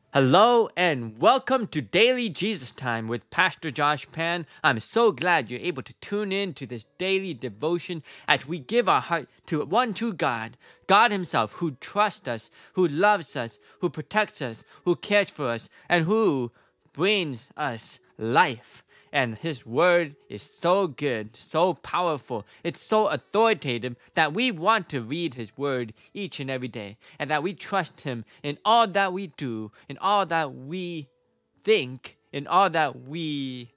Hello and welcome to Daily Jesus Time with Pastor Josh Pan. I'm so glad you're able to tune in to this daily devotion as we give our heart to one true God, God Himself, who trusts us, who loves us, who protects us, who cares for us, and who brings us life. And His word is so good, so powerful, it's so authoritative that we want to read His word each and every day, and that we trust Him in all that we do, in all that we think, in all that we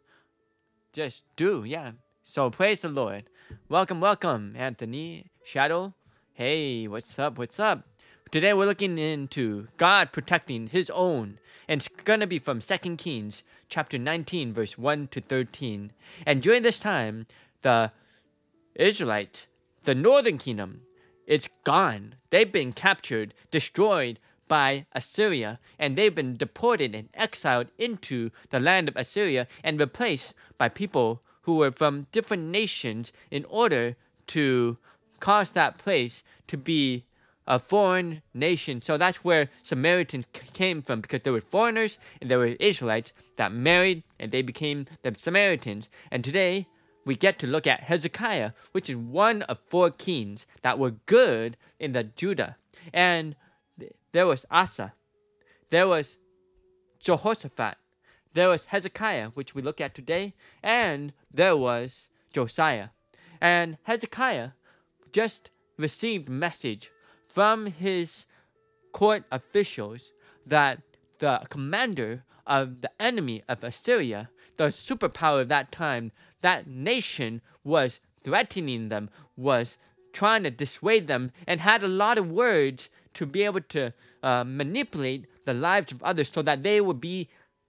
just do. Yeah. So praise the Lord. Welcome, Anthony, Shadow. Hey, what's up? What's up? Today we're looking into God protecting His own, and it's gonna be from 2 Kings chapter 19, verse 1 to 13. And during this time, the Israelites, the northern kingdom, it's gone. They've been captured, destroyed by Assyria, and they've been deported and exiled into the land of Assyria and replaced by people who were from different nations in order to cause that place to be a foreign nation. So that's where Samaritans came from, because there were foreigners and there were Israelites that married and they became the Samaritans. And today we get to look at Hezekiah, which is one of 4 kings that were good in the Judah. And there was Asa, there was Jehoshaphat, there was Hezekiah, which we look at today, and there was Josiah. And Hezekiah just received message from his court officials that the commander of the enemy of Assyria, the superpower of that time, that nation was threatening them, was trying to dissuade them, and had a lot of words to be able to manipulate the lives of others so that they would be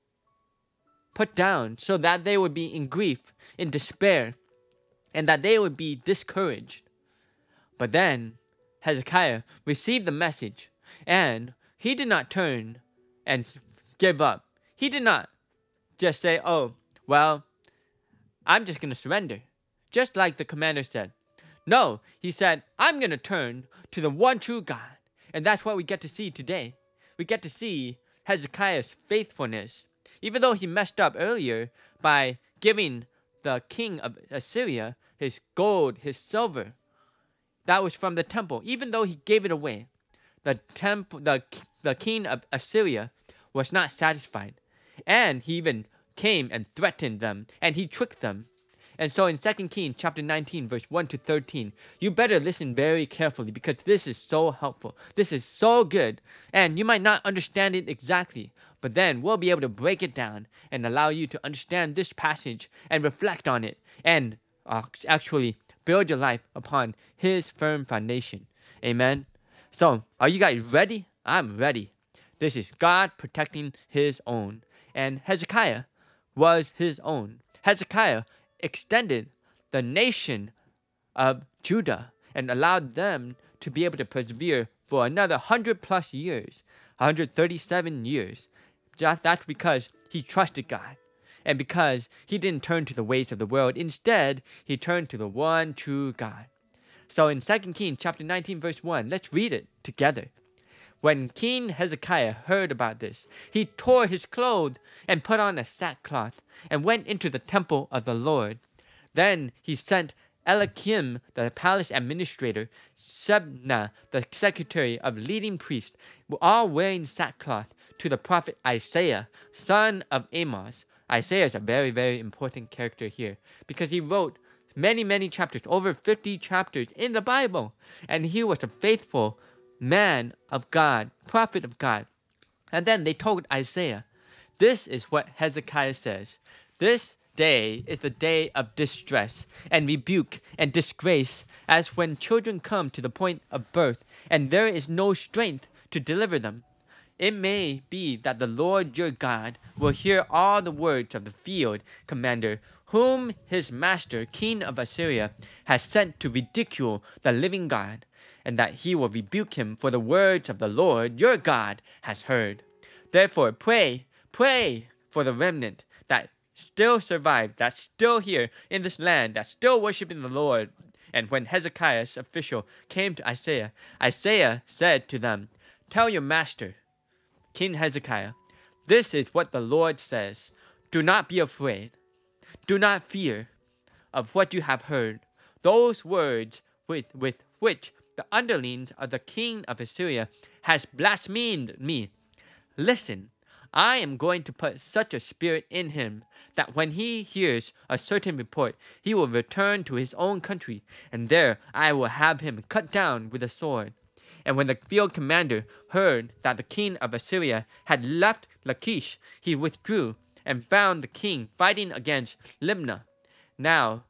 put down, so that they would be in grief, in despair, and that they would be discouraged. But then Hezekiah received the message, and he did not turn and give up. He did not just say, oh, well, I'm just going to surrender, just like the commander said. No, he said, I'm going to turn to the one true God. And that's what we get to see today. We get to see Hezekiah's faithfulness. Even though he messed up earlier by giving the king of Assyria his gold, his silver, that was from the temple. Even though he gave it away, the king of Assyria was not satisfied. And he even came and threatened them, and he tricked them. And so in 2 Kings chapter 19, verse 1 to 13, you better listen very carefully, because this is so helpful. This is so good. And you might not understand it exactly, but then we'll be able to break it down and allow you to understand this passage and reflect on it and actually build your life upon His firm foundation. Amen. So, are you guys ready? I'm ready. This is God protecting His own. And Hezekiah was His own. Hezekiah extended the nation of Judah and allowed them to be able to persevere for another 100 plus years, 137 years. That's because he trusted God, and because he didn't turn to the ways of the world. Instead, he turned to the one true God. So in 2 Kings chapter 19, verse 1, let's read it together. When King Hezekiah heard about this, he tore his clothes and put on a sackcloth and went into the temple of the Lord. Then he sent Eliakim, the palace administrator, Shebna, the secretary of leading priests, all wearing sackcloth, to the prophet Isaiah, son of Amos. Isaiah is a very, very important character here, because he wrote many chapters, over 50 chapters in the Bible. And he was a faithful man of God, prophet of God. And then they told Isaiah, this is what Hezekiah says. This day is the day of distress and rebuke and disgrace, as when children come to the point of birth, and there is no strength to deliver them. It may be that the Lord your God will hear all the words of the field commander, whom his master, king of Assyria, has sent to ridicule the living God, and that he will rebuke him for the words of the Lord your God has heard. Therefore pray for the remnant that still survived, that's still here in this land, that's still worshiping the Lord. And when Hezekiah's official came to Isaiah, Isaiah said to them, tell your master, King Hezekiah, This is what the Lord says. Do not be afraid. Do not fear of what you have heard. Those words with which the underlings of the king of Assyria has blasphemed me. Listen, I am going to put such a spirit in him that when he hears a certain report, he will return to his own country, and there I will have him cut down with a sword. And when the field commander heard that the king of Assyria had left Lachish, he withdrew and found the king fighting against Libnah. Now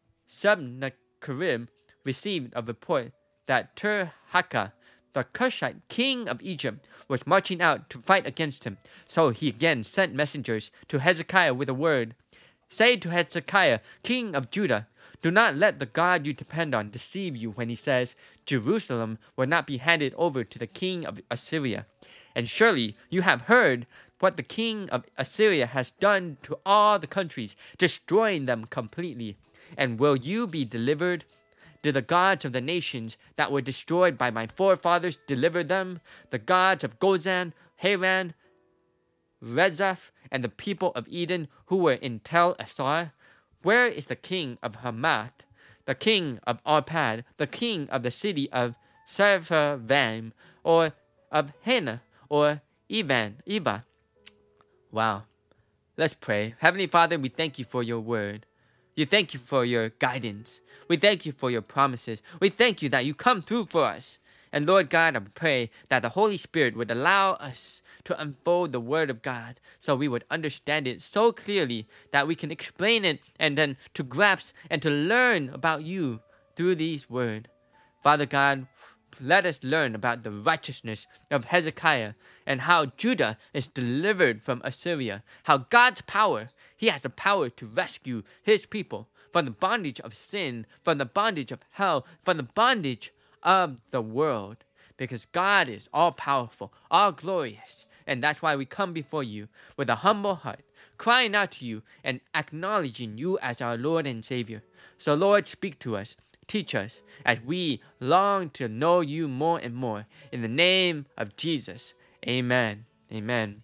Sennacherib received a report that Tirhakah, the Cushite king of Egypt, was marching out to fight against him. So he again sent messengers to Hezekiah with a word. Say to Hezekiah, king of Judah, do not let the God you depend on deceive you when he says, Jerusalem will not be handed over to the king of Assyria. And surely you have heard what the king of Assyria has done to all the countries, destroying them completely. And will you be delivered? Did the gods of the nations that were destroyed by my forefathers deliver them? The gods of Gozan, Haran, Rezeph, and the people of Eden who were in Tel Assar? Where is the king of Hamath, the king of Arpad, the king of the city of Sepharvaim, or of Hena, or Eva? Wow. Let's pray. Heavenly Father, we thank you for your word. We thank you for your guidance. We thank you for your promises. We thank you that you come through for us. And Lord God, I pray that the Holy Spirit would allow us to unfold the Word of God so we would understand it so clearly that we can explain it and then to grasp and to learn about you through these words. Father God, let us learn about the righteousness of Hezekiah and how Judah is delivered from Assyria, how God's power, he has the power to rescue his people from the bondage of sin, from the bondage of hell, from the bondage of the world. Because God is all-powerful, all-glorious. And that's why we come before you with a humble heart, crying out to you and acknowledging you as our Lord and Savior. So Lord, speak to us, teach us, as we long to know you more and more. In the name of Jesus, amen. Amen.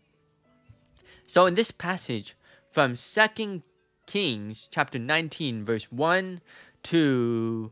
So in this passage from 2 Kings chapter 19, verse 1 to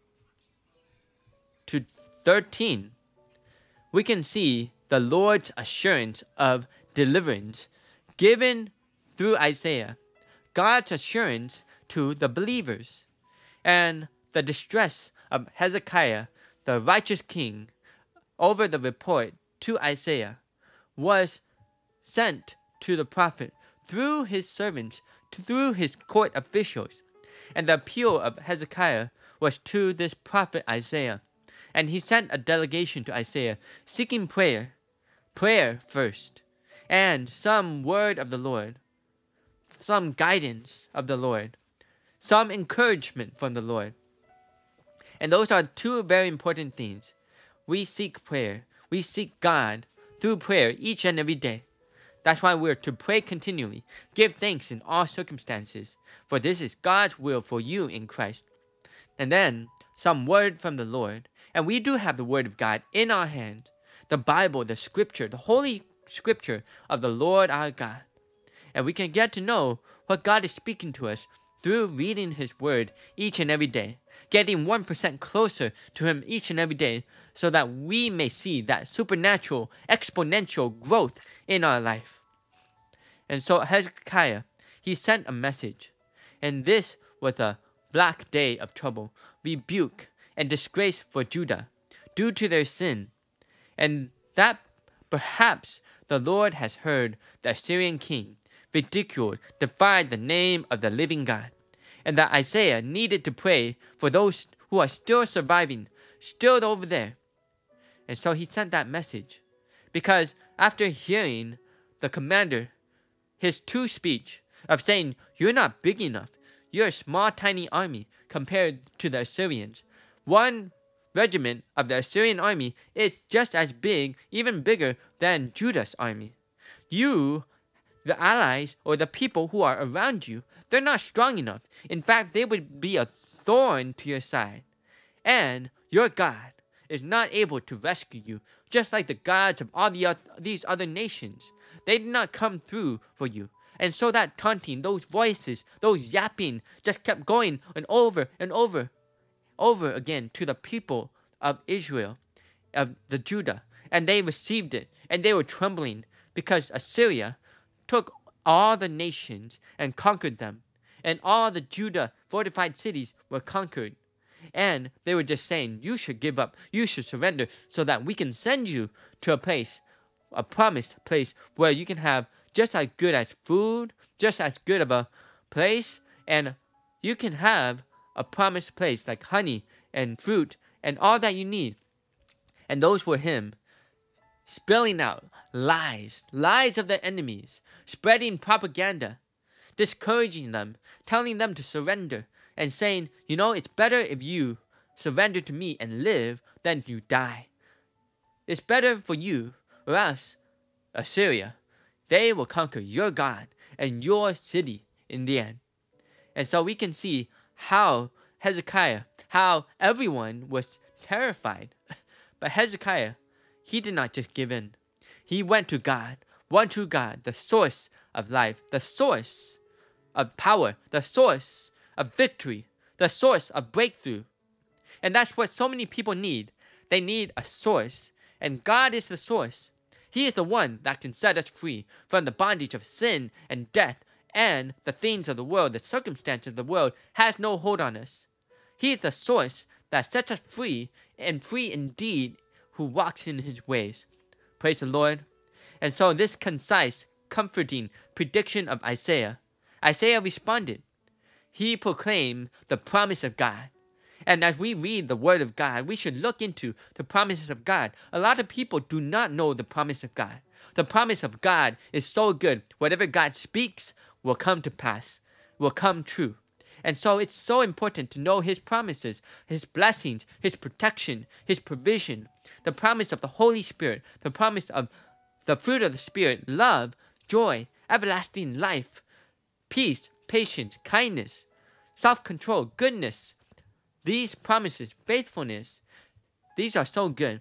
13, we can see the Lord's assurance of deliverance given through Isaiah, God's assurance to the believers, and the distress of Hezekiah, the righteous king, over the report to Isaiah was sent to the prophet through his servants, through his court officials. And the appeal of Hezekiah was to this prophet Isaiah. And he sent a delegation to Isaiah seeking prayer first, and some word of the Lord, some guidance of the Lord, some encouragement from the Lord. And those are two very important things. We seek prayer. We seek God through prayer each and every day. That's why we're to pray continually, give thanks in all circumstances, for this is God's will for you in Christ. And then some word from the Lord. And we do have the word of God in our hands, the Bible, the scripture, the holy scripture of the Lord our God. And we can get to know what God is speaking to us through reading his word each and every day, getting 1% closer to him each and every day, so that we may see that supernatural, exponential growth in our life. And so Hezekiah, he sent a message. And this was a black day of trouble, rebuke, and disgrace for Judah due to their sin. And that perhaps the Lord has heard the Assyrian king ridiculed, defied the name of the living God, and that Isaiah needed to pray for those who are still surviving, still over there. And so he sent that message, because after hearing the commander, his true speech of saying, you're not big enough, you're a small tiny army compared to the Assyrians. One regiment of the Assyrian army is just as big, even bigger than Judah's army. You, the allies or the people who are around you, they're not strong enough. In fact, they would be a thorn to your side. And your God is not able to rescue you just like the gods of all these other nations. They did not come through for you. And so that taunting, those voices, those yapping just kept going and over again to the people of Israel, of the Judah. And they received it, and they were trembling because Assyria took all the nations and conquered them. And all the Judah fortified cities were conquered. And they were just saying, you should give up, you should surrender, so that we can send you to a place, a promised place, where you can have just as good as food, just as good of a place, and you can have a promised place like honey and fruit and all that you need. And those were him spilling out lies of the enemies, spreading propaganda, discouraging them, telling them to surrender, and saying, it's better if you surrender to me and live than you die. It's better for you, or else Assyria, they will conquer your God and your city in the end. And so we can see how Hezekiah, how everyone was terrified. But Hezekiah, he did not just give in. He went to God, one true God, the source of life, the source of power, the source of victory, the source of breakthrough. And that's what so many people need. They need a source, and God is the source. He is the one that can set us free from the bondage of sin and death and the things of the world. The circumstances of the world has no hold on us. He is the source that sets us free, and free indeed, who walks in his ways. Praise the Lord. And so this concise, comforting prediction of Isaiah responded. He proclaimed the promise of God. And as we read the word of God, we should look into the promises of God. A lot of people do not know the promise of God. The promise of God is so good. Whatever God speaks will come to pass, will come true. And so it's so important to know his promises, his blessings, his protection, his provision, the promise of the Holy Spirit, the promise of the fruit of the Spirit, love, joy, everlasting life, peace, patience, kindness, self-control, goodness. These promises, faithfulness, these are so good.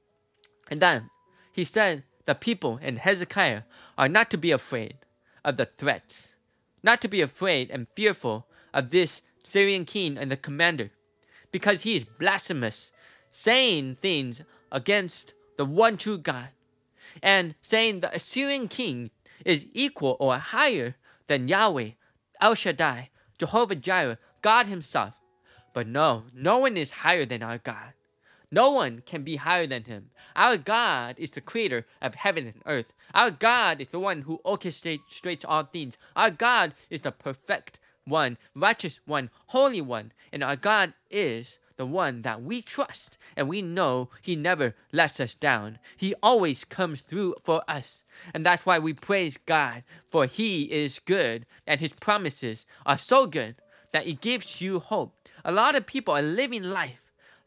And then he said the people in Hezekiah are not to be afraid of the threats, not to be afraid and fearful of this Syrian king and the commander, because he is blasphemous, saying things against the one true God, and saying the Assyrian king is equal or higher than Yahweh, El Shaddai, Jehovah Jireh, God himself. But no one is higher than our God. No one can be higher than him. Our God is the creator of heaven and earth. Our God is the one who orchestrates all things. Our God is the perfect one, righteous one, holy one. And our God is the one that we trust. And we know he never lets us down. He always comes through for us. And that's why we praise God, for he is good. And his promises are so good that it gives you hope. A lot of people are living life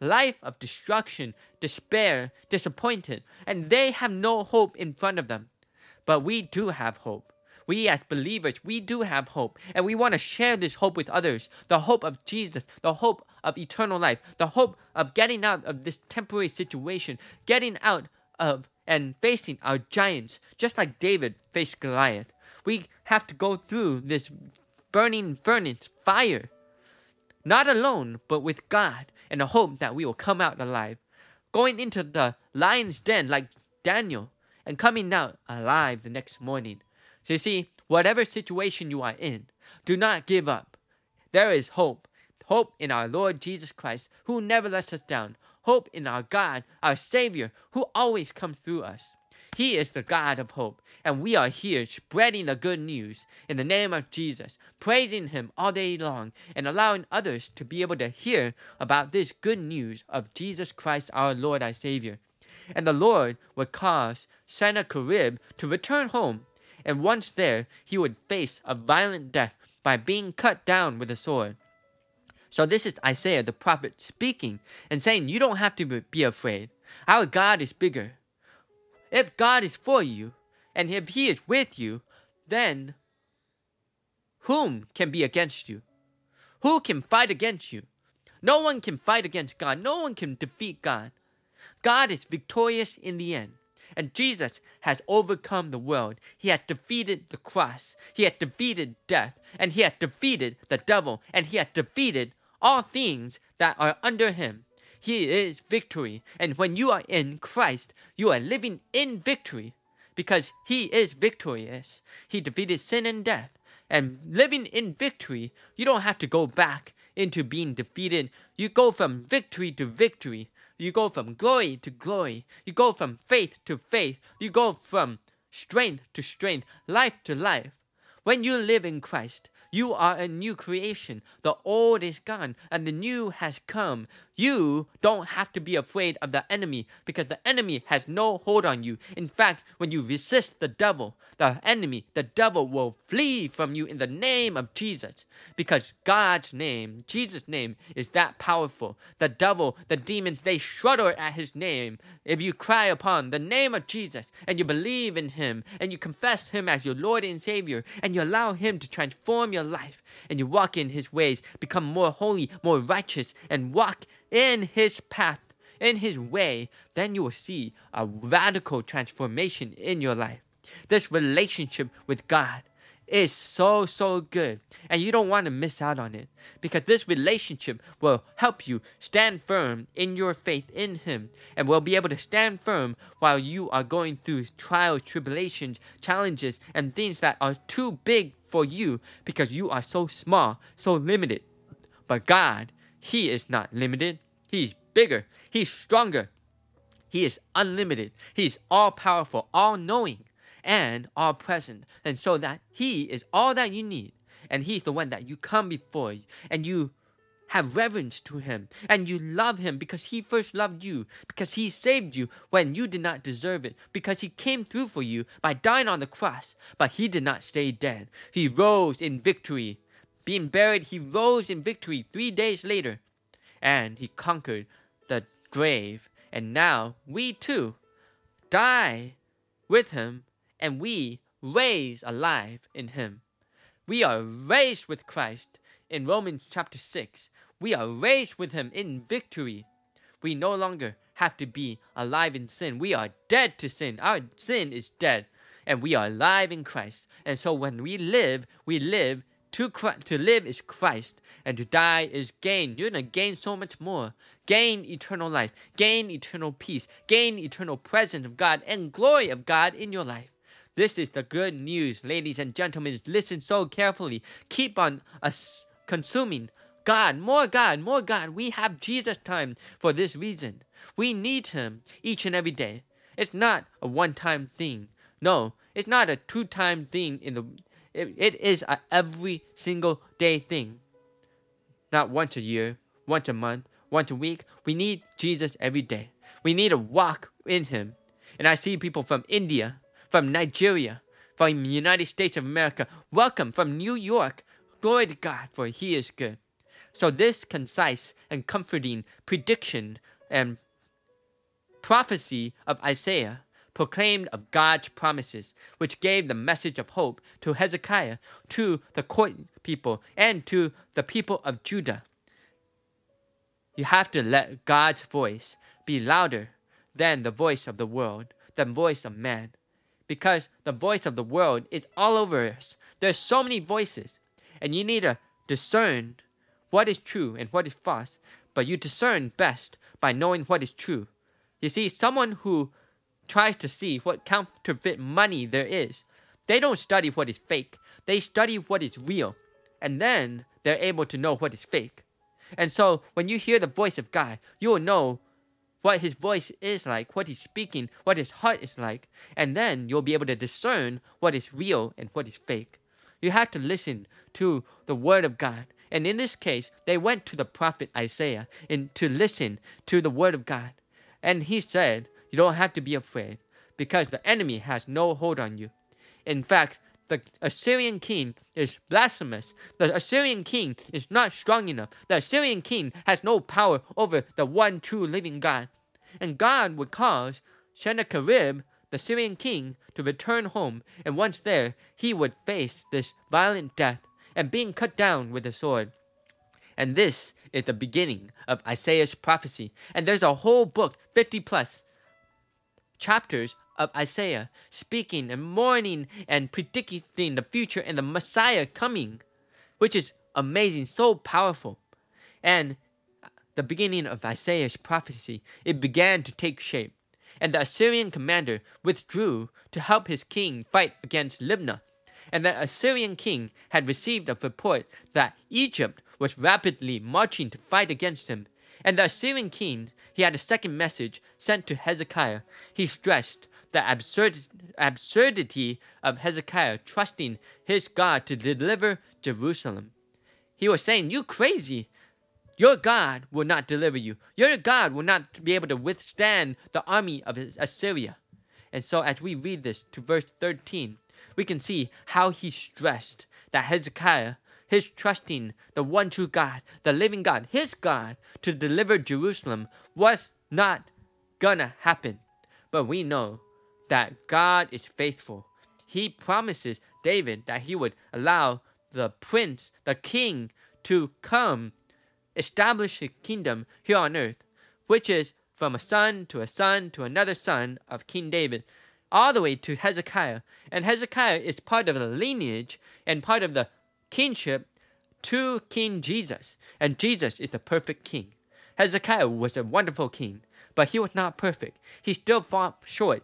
of destruction, despair, disappointed, and they have no hope in front of them. But we do have hope. We as believers, we do have hope, and we want to share this hope with others. The hope of Jesus, the hope of eternal life, the hope of getting out of this temporary situation, getting out of and facing our giants, just like David faced Goliath. We have to go through this burning furnace, fire, not alone, but with God, and the hope that we will come out alive. Going into the lion's den like Daniel, and coming out alive the next morning. So you see, whatever situation you are in, do not give up. There is hope. Hope in our Lord Jesus Christ, who never lets us down. Hope in our God, our Savior, who always comes through us. He is the God of hope, and we are here spreading the good news in the name of Jesus, praising him all day long, and allowing others to be able to hear about this good news of Jesus Christ, our Lord, our Savior. And the Lord would cause Sennacherib to return home, and once there, he would face a violent death by being cut down with a sword. So this is Isaiah the prophet speaking and saying, you don't have to be afraid. Our God is bigger. If God is for you, and if he is with you, then whom can be against you? Who can fight against you? No one can fight against God. No one can defeat God. God is victorious in the end. And Jesus has overcome the world. He has defeated the cross. He has defeated death. And he has defeated the devil. And he has defeated all things that are under him. He is victory. And when you are in Christ, you are living in victory because he is victorious. He defeated sin and death. And living in victory, you don't have to go back into being defeated. You go from victory to victory. You go from glory to glory. You go from faith to faith. You go from strength to strength, life to life. When you live in Christ, you are a new creation. The old is gone and the new has come. You don't have to be afraid of the enemy because the enemy has no hold on you. In fact, when you resist the devil will flee from you in the name of Jesus. Because God's name, Jesus' name, is that powerful. The devil, the demons, they shudder at his name. If you cry upon the name of Jesus and you believe in him and you confess him as your Lord and Savior and you allow him to transform your life and you walk in his ways, become more holy, more righteous, and walk in his path, in his way, then you will see a radical transformation in your life. This relationship with God is so good, and you don't want to miss out on it because this relationship will help you stand firm in your faith in him and will be able to stand firm while you are going through trials, tribulations, challenges, and things that are too big for you because you are so small, so limited. But God, he is not limited. He's bigger. He's stronger. He is unlimited. He's all-powerful, all-knowing, and all-present. And so that he is all that you need. And he's the one that you come before and you have reverence to him. And you love him because he first loved you. Because he saved you when you did not deserve it. Because he came through for you by dying on the cross. But he did not stay dead. He rose in victory. Being buried, he rose in victory 3 days later. And he conquered the grave. And now we too die with him and we raise alive in him. We are raised with Christ in Romans chapter 6. We are raised with him in victory. We no longer have to be alive in sin. We are dead to sin. Our sin is dead. And we are alive in Christ. And so when we live to live is Christ, and to die is gain. You're going to gain so much more. Gain eternal life, gain eternal peace, gain eternal presence of God and glory of God in your life. This is the good news, ladies and gentlemen. Listen so carefully. Keep on consuming God, more God, more God. We have Jesus time for this reason. We need him each and every day. It's not a one-time thing. No, it's not a two-time thing It is a every single day thing. Not once a year, once a month, once a week. We need Jesus every day. We need to walk in him. And I see people from India, from Nigeria, from the United States of America. Welcome from New York. Glory to God, for he is good. So this concise and comforting prediction and prophecy of Isaiah proclaimed of God's promises, which gave the message of hope to Hezekiah, to the court people, and to the people of Judah. You have to let God's voice be louder than the voice of the world, the voice of man. Because the voice of the world is all over us. There's so many voices, and you need to discern what is true and what is false, but you discern best by knowing what is true. You see, someone who tries to see what counterfeit money there is, they don't study what is fake. They study what is real, and then they're able to know what is fake. And so when you hear the voice of God, you will know what his voice is like, what he's speaking, what his heart is like, and then you'll be able to discern what is real and what is fake. You have to listen to the word of God. And in this case, they went to the prophet Isaiah to listen to the word of God. And he said, you don't have to be afraid because the enemy has no hold on you. In fact, the Assyrian king is blasphemous. The Assyrian king is not strong enough. The Assyrian king has no power over the one true living God. And God would cause Sennacherib, the Syrian king, to return home. And once there, he would face this violent death and being cut down with a sword. And this is the beginning of Isaiah's prophecy. And there's a whole book, 50 plus chapters of Isaiah, speaking and mourning and predicting the future and the Messiah coming, which is amazing, so powerful. And the beginning of Isaiah's prophecy, it began to take shape. And the Assyrian commander withdrew to help his king fight against Libnah. And the Assyrian king had received a report that Egypt was rapidly marching to fight against him. And the Assyrian king, he had a second message sent to Hezekiah. He stressed the absurdity of Hezekiah trusting his God to deliver Jerusalem. He was saying, "You crazy. Your God will not deliver you. Your God will not be able to withstand the army of Assyria." And so as we read this to verse 13, we can see how he stressed that Hezekiah, his trusting the one true God, the living God, his God, to deliver Jerusalem was not gonna happen. But we know that God is faithful. He promises David that he would allow the prince, the king, to come establish his kingdom here on earth, which is from a son to another son of King David, all the way to Hezekiah. And Hezekiah is part of the lineage and part of the kingship to King Jesus. And Jesus is the perfect king. Hezekiah was a wonderful king, but he was not perfect. He still fell short.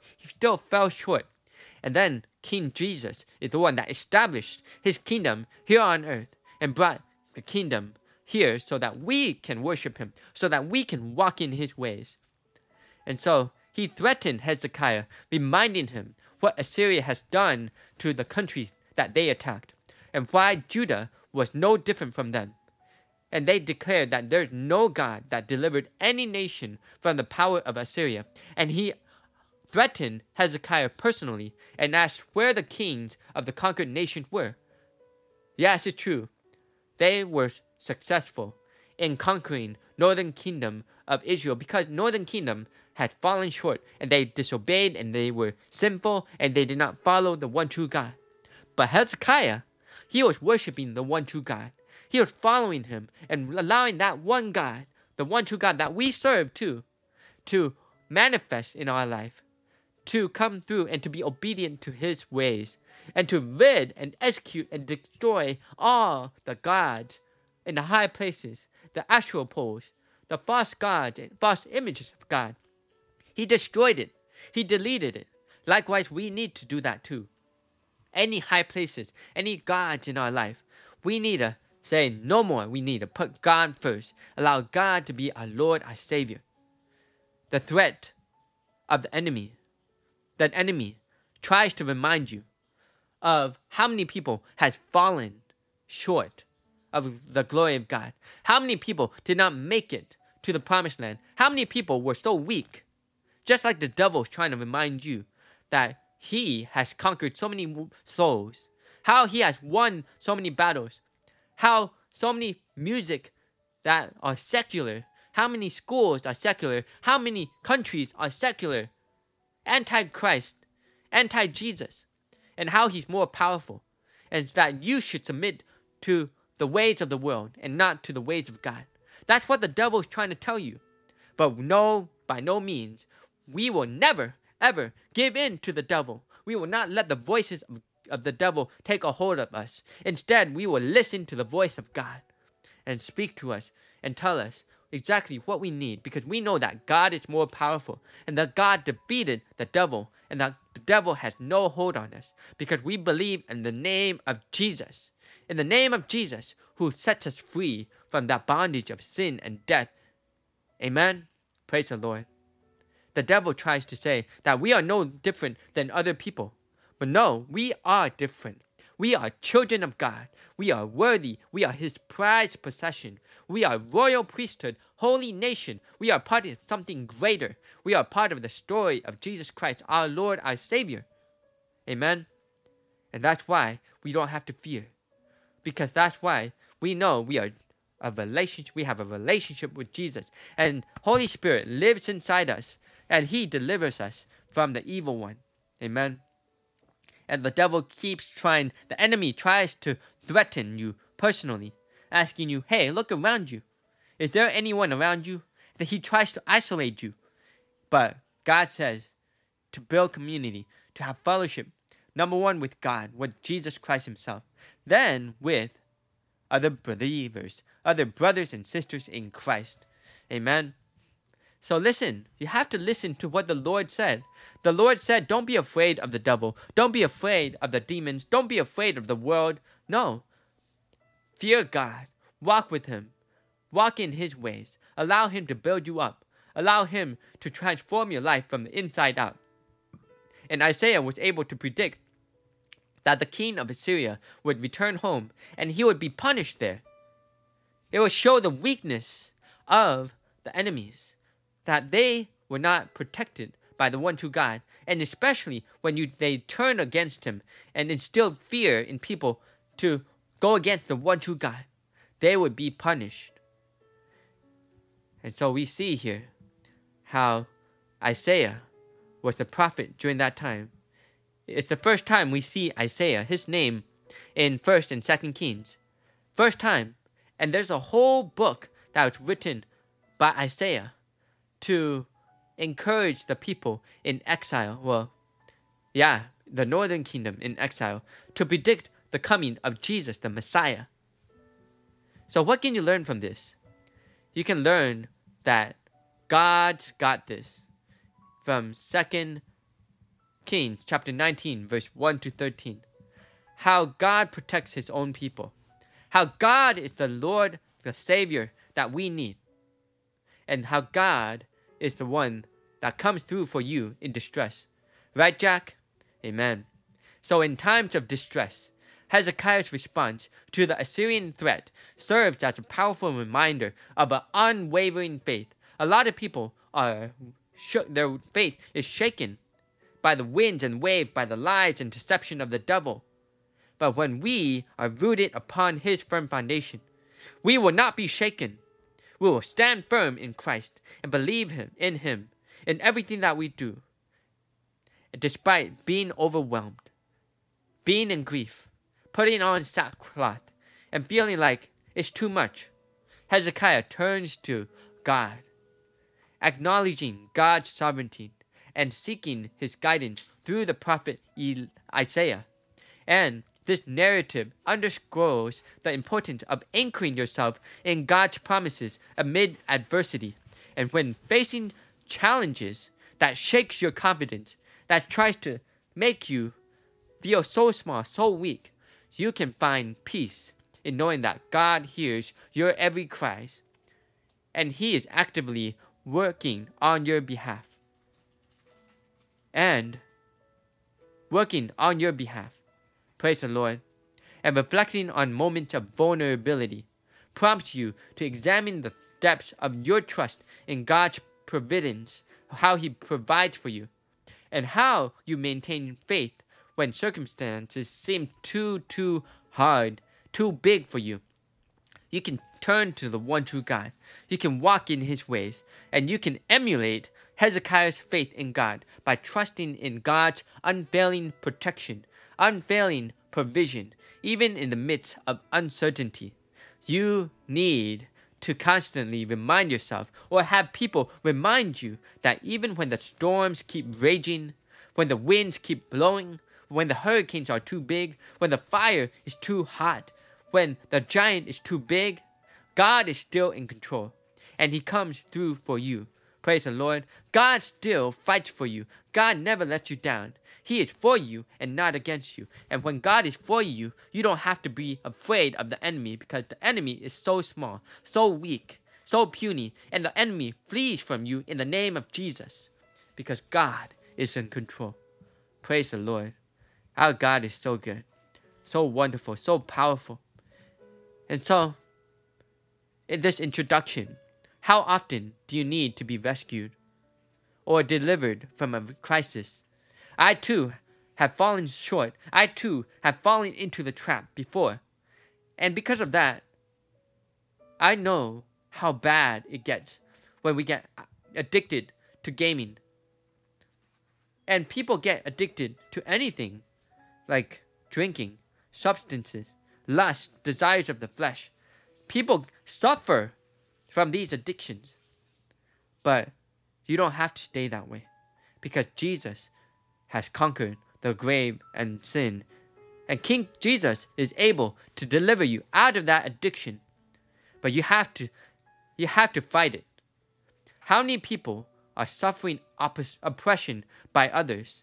And then King Jesus is the one that established his kingdom here on earth and brought the kingdom here so that we can worship him, so that we can walk in his ways. And so he threatened Hezekiah, reminding him what Assyria has done to the countries that they attacked, and why Judah was no different from them. And they declared that there's no God that delivered any nation from the power of Assyria. And he threatened Hezekiah personally and asked where the kings of the conquered nations were. Yes, it's true. They were successful in conquering northern kingdom of Israel because northern kingdom had fallen short and they disobeyed and they were sinful and they did not follow the one true God. But Hezekiah, he was worshiping the one true God. He was following him and allowing that one God, the one true God that we serve to manifest in our life, to come through and to be obedient to his ways, and to rid and execute and destroy all the gods in the high places, the astral poles, the false gods and false images of God. He destroyed it. He deleted it. Likewise, we need to do that too. Any high places, any gods in our life, we need to say no more. We need to put God first. Allow God to be our Lord, our Savior. The threat of the enemy. That enemy tries to remind you of how many people has fallen short of the glory of God. How many people did not make it to the promised land? How many people were so weak? Just like the devil is trying to remind you that he has conquered so many souls. How he has won so many battles. How so many music that are secular. How many schools are secular. How many countries are secular. Anti-Christ. Anti-Jesus. And how he's more powerful. And that you should submit to the ways of the world and not to the ways of God. That's what the devil is trying to tell you. But no, by no means, we will never, ever give in to the devil. We will not let the voices of the devil take a hold of us. Instead, we will listen to the voice of God and speak to us and tell us exactly what we need, because we know that God is more powerful and that God defeated the devil and that the devil has no hold on us, because we believe in the name of Jesus. In the name of Jesus, who sets us free from that bondage of sin and death. Amen. Praise the Lord. The devil tries to say that we are no different than other people. But no, we are different. We are children of God. We are worthy. We are his prized possession. We are royal priesthood, holy nation. We are part of something greater. We are part of the story of Jesus Christ, our Lord, our Savior. Amen. And that's why we don't have to fear. Because that's why we know we have a relationship with Jesus. And Holy Spirit lives inside us. And he delivers us from the evil one. Amen. And the devil the enemy tries to threaten you personally. asking you, hey, look around you. Is there anyone around you? That he tries to isolate you. But God says to build community, to have fellowship. Number one, with God, with Jesus Christ himself. Then with other believers, other brothers and sisters in Christ. Amen. So listen, you have to listen to what the Lord said. The Lord said, don't be afraid of the devil. Don't be afraid of the demons. Don't be afraid of the world. No. Fear God. Walk with him. Walk in his ways. Allow him to build you up. Allow him to transform your life from the inside out. And Isaiah was able to predict that the king of Assyria would return home and he would be punished there. It will show the weakness of the enemies, that they were not protected by the one true God, and especially when they turn against him and instill fear in people to go against the one true God, they would be punished. And so we see here how Isaiah was the prophet during that time. It's the first time we see Isaiah, his name, in 1st and 2nd Kings. First time. And there's a whole book that was written by Isaiah to encourage the people in exile. Well, yeah, the northern kingdom in exile, to predict the coming of Jesus, the Messiah. So what can you learn from this? You can learn that God's got this. From 2 Kings chapter 19, verse 1 to 13. How God protects his own people. How God is the Lord, the Savior that we need. And how God is the one that comes through for you in distress. Right, Jack? Amen. So in times of distress, Hezekiah's response to the Assyrian threat serves as a powerful reminder of an unwavering faith. A lot of people their faith is shaken by the winds and waves, by the lies and deception of the devil. But when we are rooted upon his firm foundation, we will not be shaken. We will stand firm in Christ and believe in him in everything that we do. Despite being overwhelmed, being in grief, putting on sackcloth, and feeling like it's too much, Hezekiah turns to God, acknowledging God's sovereignty and seeking his guidance through the prophet Isaiah. And this narrative underscores the importance of anchoring yourself in God's promises amid adversity. And when facing challenges that shakes your confidence, that tries to make you feel so small, so weak, you can find peace in knowing that God hears your every cry and he is actively working on your behalf. Praise the Lord. And reflecting on moments of vulnerability prompts you to examine the depths of your trust in God's providence, how he provides for you, and how you maintain faith when circumstances seem too hard, too big for you. You can turn to the one true God. You can walk in his ways, and you can emulate Hezekiah's faith in God by trusting in God's unfailing protection, unfailing provision, even in the midst of uncertainty. You need to constantly remind yourself or have people remind you that even when the storms keep raging, when the winds keep blowing, when the hurricanes are too big, when the fire is too hot, when the giant is too big, God is still in control and he comes through for you. Praise the Lord. God still fights for you. God never lets you down. He is for you and not against you. And when God is for you, you don't have to be afraid of the enemy, because the enemy is so small, so weak, so puny, and the enemy flees from you in the name of Jesus, because God is in control. Praise the Lord. Our God is so good, so wonderful, so powerful. And so, in this introduction, how often do you need to be rescued or delivered from a crisis? I too have fallen short. I too have fallen into the trap before. And because of that, I know how bad it gets when we get addicted to gaming. And people get addicted to anything like drinking, substances, lust, desires of the flesh. People suffer from these addictions. But you don't have to stay that way, because Jesus has conquered the grave and sin. And King Jesus is able to deliver you out of that addiction. But you have to fight it. How many people are suffering oppression by others?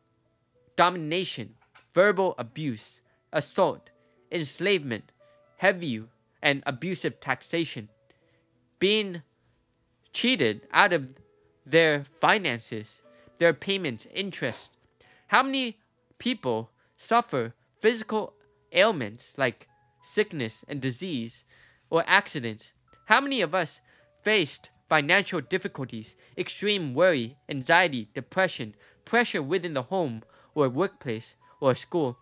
Domination, verbal abuse, assault, enslavement, heavy and abusive taxation, being cheated out of their finances, their payments, interest. How many people suffer physical ailments like sickness and disease or accidents? How many of us faced financial difficulties, extreme worry, anxiety, depression, pressure within the home or workplace or school?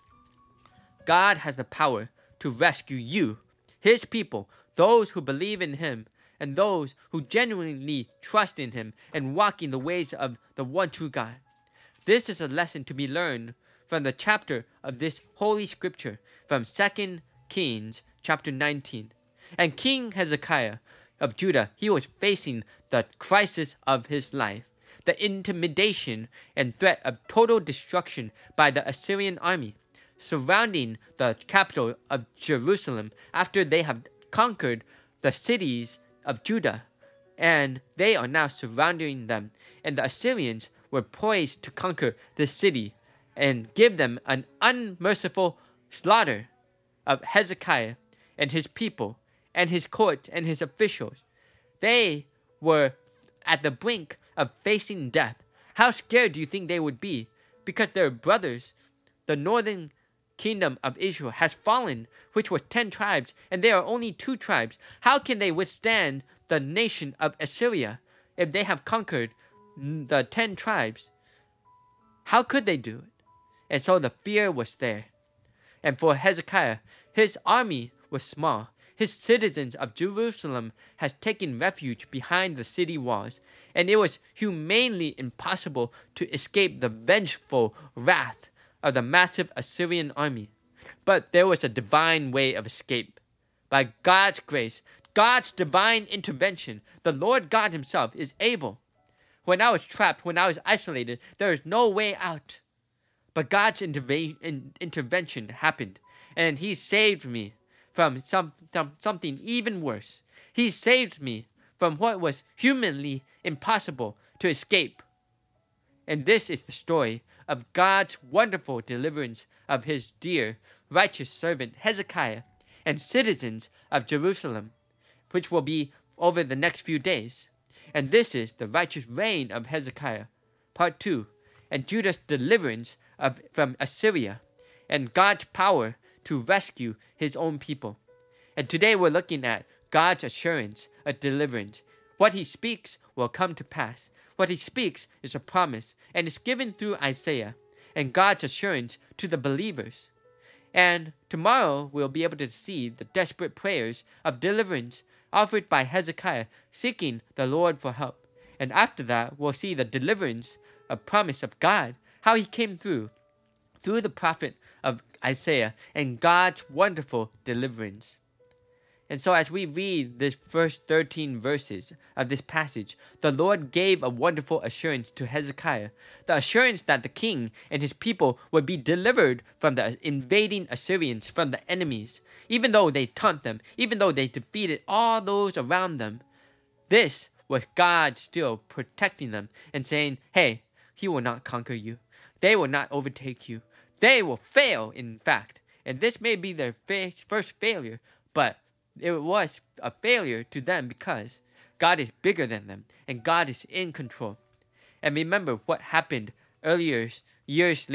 God has the power to rescue you, His people, those who believe in Him, and those who genuinely trust in Him and walk in the ways of the one true God. This is a lesson to be learned from the chapter of this holy scripture from 2 Kings chapter 19. And King Hezekiah of Judah, he was facing the crisis of his life, the intimidation and threat of total destruction by the Assyrian army surrounding the capital of Jerusalem after they have conquered the cities of Judah, and they are now surrounding them, and the Assyrians were poised to conquer this city and give them an unmerciful slaughter of Hezekiah and his people and his court and his officials. They were at the brink of facing death. How scared do you think they would be? Because their brothers, the northern kingdom of Israel, has fallen, which was 10 tribes, and there are only 2 tribes. How can they withstand the nation of Assyria if they have conquered the 10 tribes? How could they do it? And so the fear was there. And for Hezekiah, his army was small. His citizens of Jerusalem has taken refuge behind the city walls, and it was humanly impossible to escape the vengeful wrath of the massive Assyrian army. But there was a divine way of escape. By God's grace, God's divine intervention, the Lord God Himself is able. When I was trapped, when I was isolated, there is no way out. But God's intervention happened, and He saved me from something even worse. He saved me from what was humanly impossible to escape. And this is the story of God's wonderful deliverance of His dear, righteous servant Hezekiah and citizens of Jerusalem, which will be over the next few days. And this is the righteous reign of Hezekiah, part 2, and Judah's deliverance from Assyria, and God's power to rescue His own people. And today we're looking at God's assurance of deliverance. What He speaks will come to pass. What He speaks is a promise, and it's given through Isaiah, and God's assurance to the believers. And tomorrow we'll be able to see the desperate prayers of deliverance offered by Hezekiah, seeking the Lord for help. And after that, we'll see the deliverance, a promise of God, how He came through the prophet of Isaiah, and God's wonderful deliverance. And so as we read this first 13 verses of this passage, the Lord gave a wonderful assurance to Hezekiah, the assurance that the king and his people would be delivered from the invading Assyrians, from the enemies. Even though they taunt them, even though they defeated all those around them, this was God still protecting them and saying, hey, He will not conquer you. They will not overtake you. They will fail, in fact. And this may be their first failure, but it was a failure to them because God is bigger than them and God is in control. And remember what happened earlier, years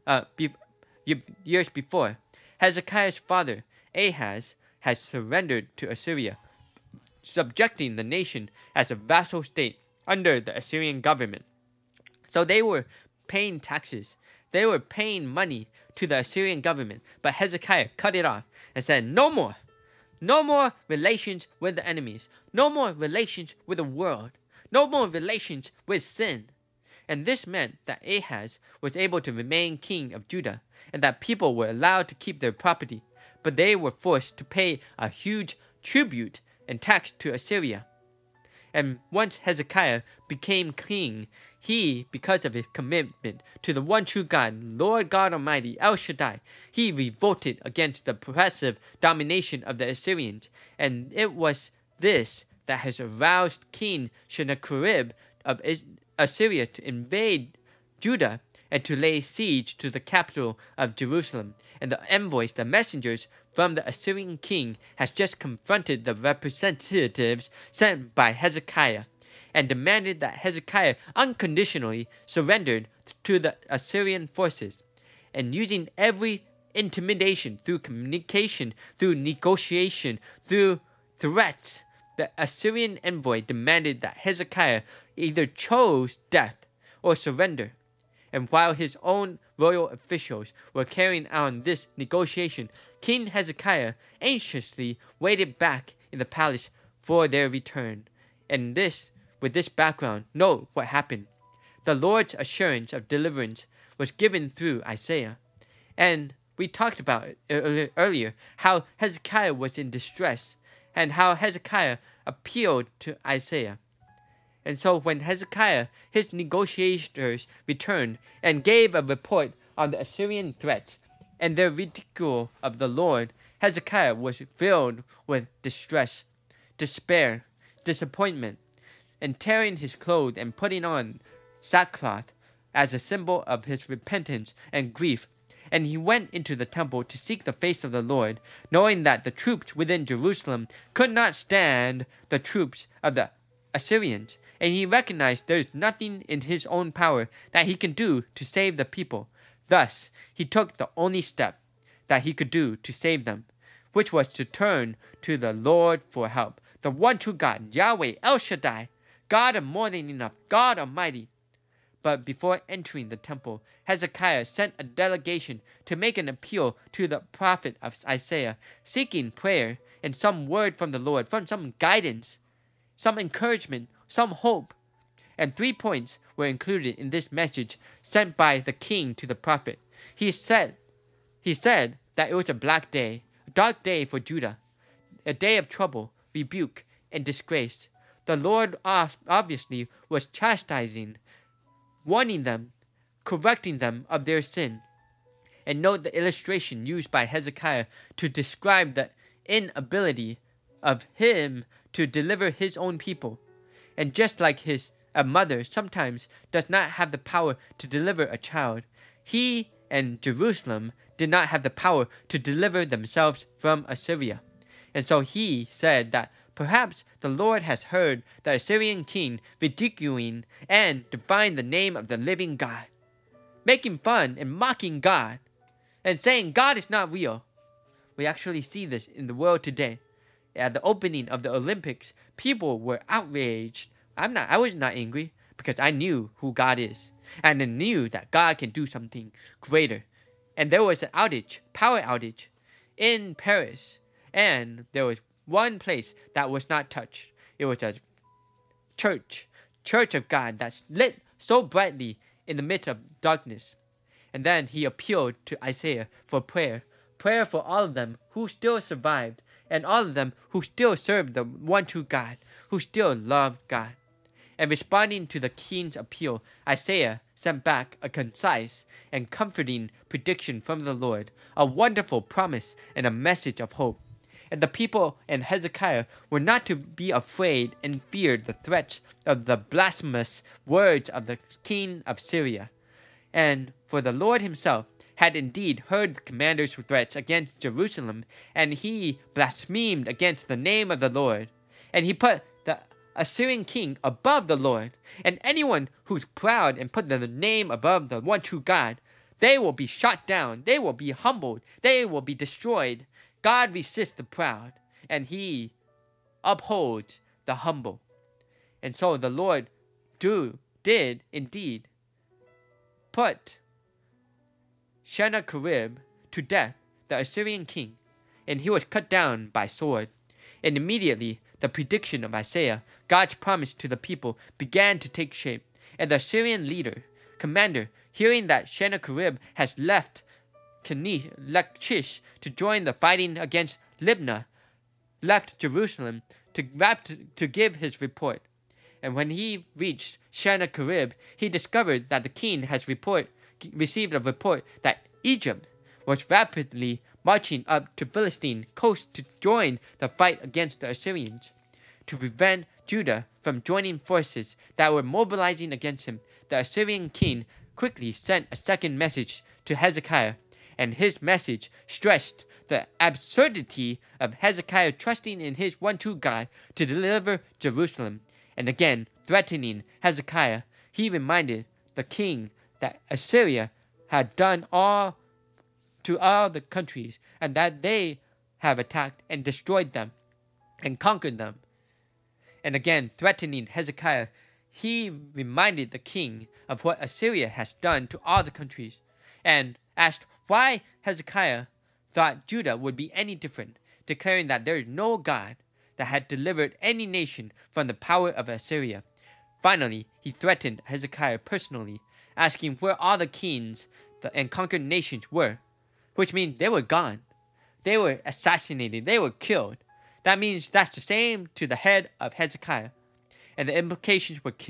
before. Hezekiah's father, Ahaz, has surrendered to Assyria, subjecting the nation as a vassal state under the Assyrian government. So they were paying taxes. They were paying money to the Assyrian government, but Hezekiah cut it off and said, no more. No more relations with the enemies. No more relations with the world. No more relations with sin. And this meant that Ahaz was able to remain king of Judah, and that people were allowed to keep their property, but they were forced to pay a huge tribute and tax to Assyria. And once Hezekiah became king, he, because of his commitment to the one true God, Lord God Almighty, El Shaddai, he revolted against the oppressive domination of the Assyrians. And it was this that has aroused King Sennacherib of Assyria to invade Judah and to lay siege to the capital of Jerusalem. And the envoys, the messengers from the Assyrian king, has just confronted the representatives sent by Hezekiah and demanded that Hezekiah unconditionally surrendered to the Assyrian forces. And using every intimidation, through communication, through negotiation, through threats, the Assyrian envoy demanded that Hezekiah either chose death or surrender. And while his own royal officials were carrying on this negotiation, King Hezekiah anxiously waited back in the palace for their return. And with this background, note what happened. The Lord's assurance of deliverance was given through Isaiah. And we talked about it earlier, how Hezekiah was in distress, and how Hezekiah appealed to Isaiah. And so when Hezekiah, his negotiators, returned and gave a report on the Assyrian threats and their ridicule of the Lord, Hezekiah was filled with distress, despair, disappointment, and tearing his clothes and putting on sackcloth as a symbol of his repentance and grief. And he went into the temple to seek the face of the Lord, knowing that the troops within Jerusalem could not stand the troops of the Assyrians. And he recognized there is nothing in his own power that he can do to save the people. Thus, he took the only step that he could do to save them, which was to turn to the Lord for help, the one true God, Yahweh, El Shaddai, God of more than enough, God Almighty. But before entering the temple, Hezekiah sent a delegation to make an appeal to the prophet of Isaiah, seeking prayer and some word from the Lord, from some guidance, some encouragement, some hope. And 3 points were included in this message sent by the king to the prophet. He said that it was a black day, a dark day for Judah, a day of trouble, rebuke, and disgrace. The Lord obviously was chastising, warning them, correcting them of their sin. And note the illustration used by Hezekiah to describe the inability of him to deliver his own people. And just like a mother sometimes does not have the power to deliver a child, he and Jerusalem did not have the power to deliver themselves from Assyria. And so he said that perhaps the Lord has heard the Assyrian king ridiculing and defying the name of the living God, making fun and mocking God, and saying God is not real. We actually see this in the world today. At the opening of the Olympics, people were outraged. I was not angry because I knew who God is. And I knew that God can do something greater. And there was an outage, power outage, in Paris. And there was one place that was not touched. It was a church of God that's lit so brightly in the midst of darkness. And then he appealed to Isaiah for prayer for all of them who still survived, and all of them who still served the one true God, who still loved God. And responding to the king's appeal, Isaiah sent back a concise and comforting prediction from the Lord, a wonderful promise and a message of hope. And the people and Hezekiah were not to be afraid and feared the threats of the blasphemous words of the king of Syria. And for the Lord himself had indeed heard the commander's threats against Jerusalem, and he blasphemed against the name of the Lord. And he put the Assyrian king above the Lord. And anyone who's proud and put the name above the one true God, they will be shot down, they will be humbled, they will be destroyed. God resists the proud, and he upholds the humble. And so the Lord did indeed put Sennacherib to death, the Assyrian king, and he was cut down by sword. And immediately the prediction of Isaiah, God's promise to the people, began to take shape. And the Assyrian commander, hearing that Sennacherib has left Lachish to join the fighting against Libnah, left Jerusalem to give his report. And when he reached Sennacherib, he discovered that the king has received a report that Egypt was rapidly marching up to Philistine coast to join the fight against the Assyrians. To prevent Judah from joining forces that were mobilizing against him, the Assyrian king quickly sent a second message to Hezekiah, and his message stressed the absurdity of Hezekiah trusting in his one true God to deliver Jerusalem. And again, threatening Hezekiah, he reminded the king that Assyria had done to all the countries, and that they have attacked and destroyed them and conquered them. And again, threatening Hezekiah, he reminded the king of what Assyria has done to all the countries, and asked why Hezekiah thought Judah would be any different, declaring that there is no God that had delivered any nation from the power of Assyria. Finally, he threatened Hezekiah personally, asking where all the kings and conquered nations were, which means they were gone. They were assassinated. They were killed. That means that's the same to the head of Hezekiah. And the implications was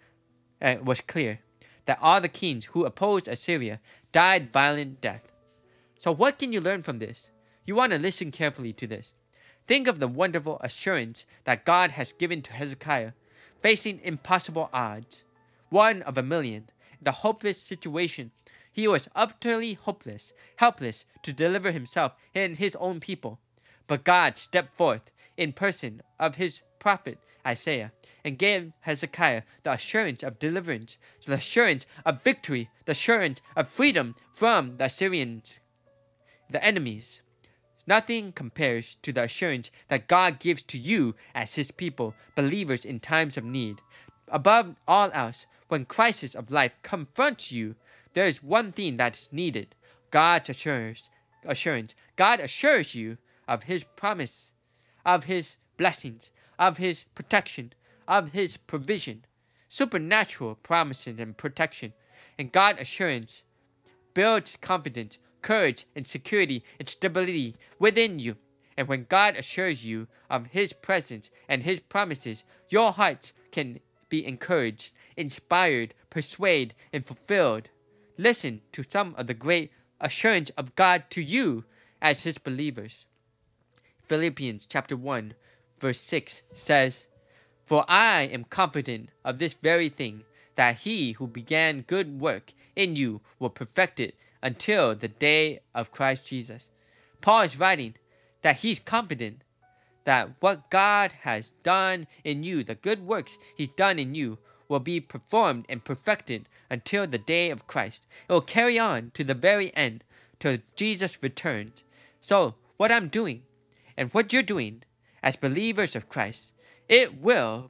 clear, that all the kings who opposed Assyria died violent death. So what can you learn from this? You want to listen carefully to this. Think of the wonderful assurance that God has given to Hezekiah, facing impossible odds, 1 of a million, the hopeless situation. He was utterly helpless to deliver himself and his own people. But God stepped forth in person of his prophet Isaiah and gave Hezekiah the assurance of deliverance, the assurance of victory, the assurance of freedom from the Assyrians, the enemies. Nothing compares to the assurance that God gives to you as his people, believers in times of need. Above all else, when crisis of life confronts you, there is one thing that's needed: God's assurance. God assures you of his promise, of his blessings, of his protection, of his provision, supernatural promises and protection. And God's assurance builds confidence, courage, and security and stability within you. And when God assures you of his presence and his promises, your hearts can be encouraged, inspired, persuaded, and fulfilled. Listen to some of the great assurance of God to you as his believers. Philippians chapter 1, verse 6 says, "For I am confident of this very thing, that he who began good work in you will perfect it until the day of Christ Jesus." Paul is writing that he's confident that what God has done in you, the good works he's done in you, will be performed and perfected until the day of Christ. It will carry on to the very end, till Jesus returns. So, what I'm doing, and what you're doing as believers of Christ, it will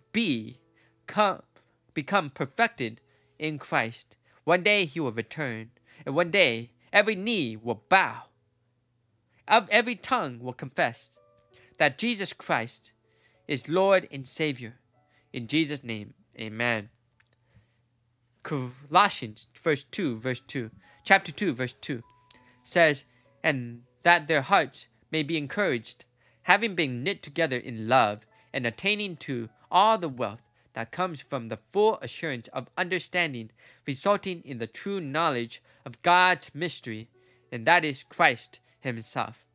become perfected in Christ. One day he will return, and one day every knee will bow, every tongue will confess that Jesus Christ is Lord and Savior. In Jesus' name, amen. Colossians chapter 2, verse 2 says, "And that their hearts may be encouraged, having been knit together in love, and attaining to all the wealth that comes from the full assurance of understanding, resulting in the true knowledge of God's mystery, and that is Christ himself."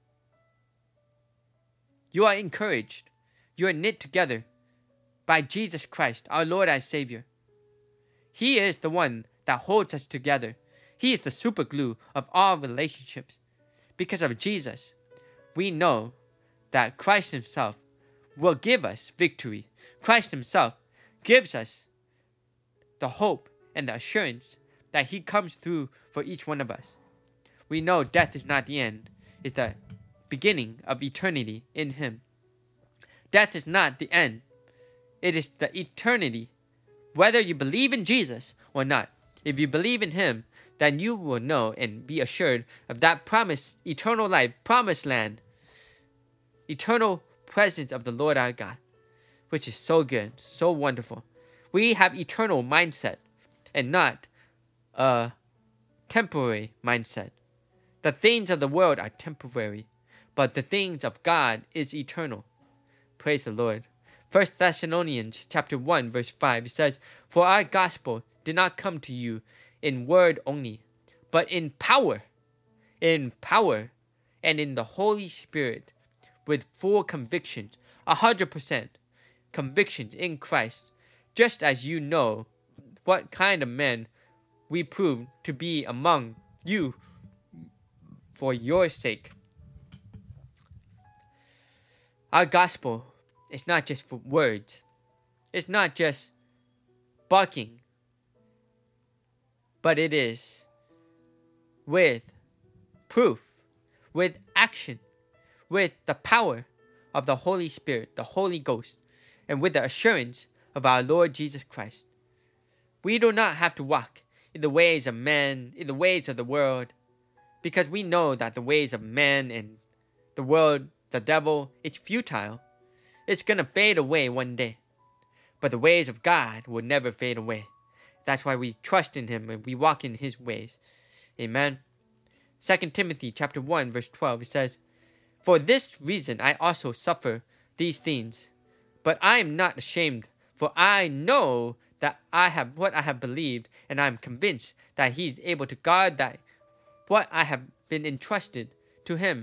You are encouraged. You are knit together by Jesus Christ, our Lord and Savior. He is the one that holds us together. He is the super glue of all relationships. Because of Jesus, we know that Christ himself will give us victory. Christ himself gives us the hope and the assurance that he comes through for each one of us. We know death is not the end. It's the beginning of eternity in him. Death is not the end. It is the eternity. Whether you believe in Jesus or not, if you believe in him, then you will know and be assured of that promise, eternal life, promised land, eternal presence of the Lord our God, which is so good, so wonderful. We have eternal mindset and not a temporary mindset. The things of the world are temporary, but the things of God is eternal. Praise the Lord. 1 Thessalonians chapter 1 verse 5 it says, "For our gospel did not come to you in word only, but in power, and in the Holy Spirit, with full convictions, 100% convictions in Christ, just as you know what kind of men we proved to be among you for your sake." Our gospel is not just for words. It's not just barking. But it is with proof, with action, with the power of the Holy Spirit, the Holy Ghost, and with the assurance of our Lord Jesus Christ. We do not have to walk in the ways of men, in the ways of the world, because we know that the ways of men and the world, the devil, it's futile. It's going to fade away one day. But the ways of God will never fade away. That's why we trust in Him and we walk in His ways. Amen. 2 Timothy chapter 1 verse 12 it says, "For this reason I also suffer these things, but I am not ashamed, for I know that I have believed, and I am convinced that He is able to guard that what I have been entrusted to Him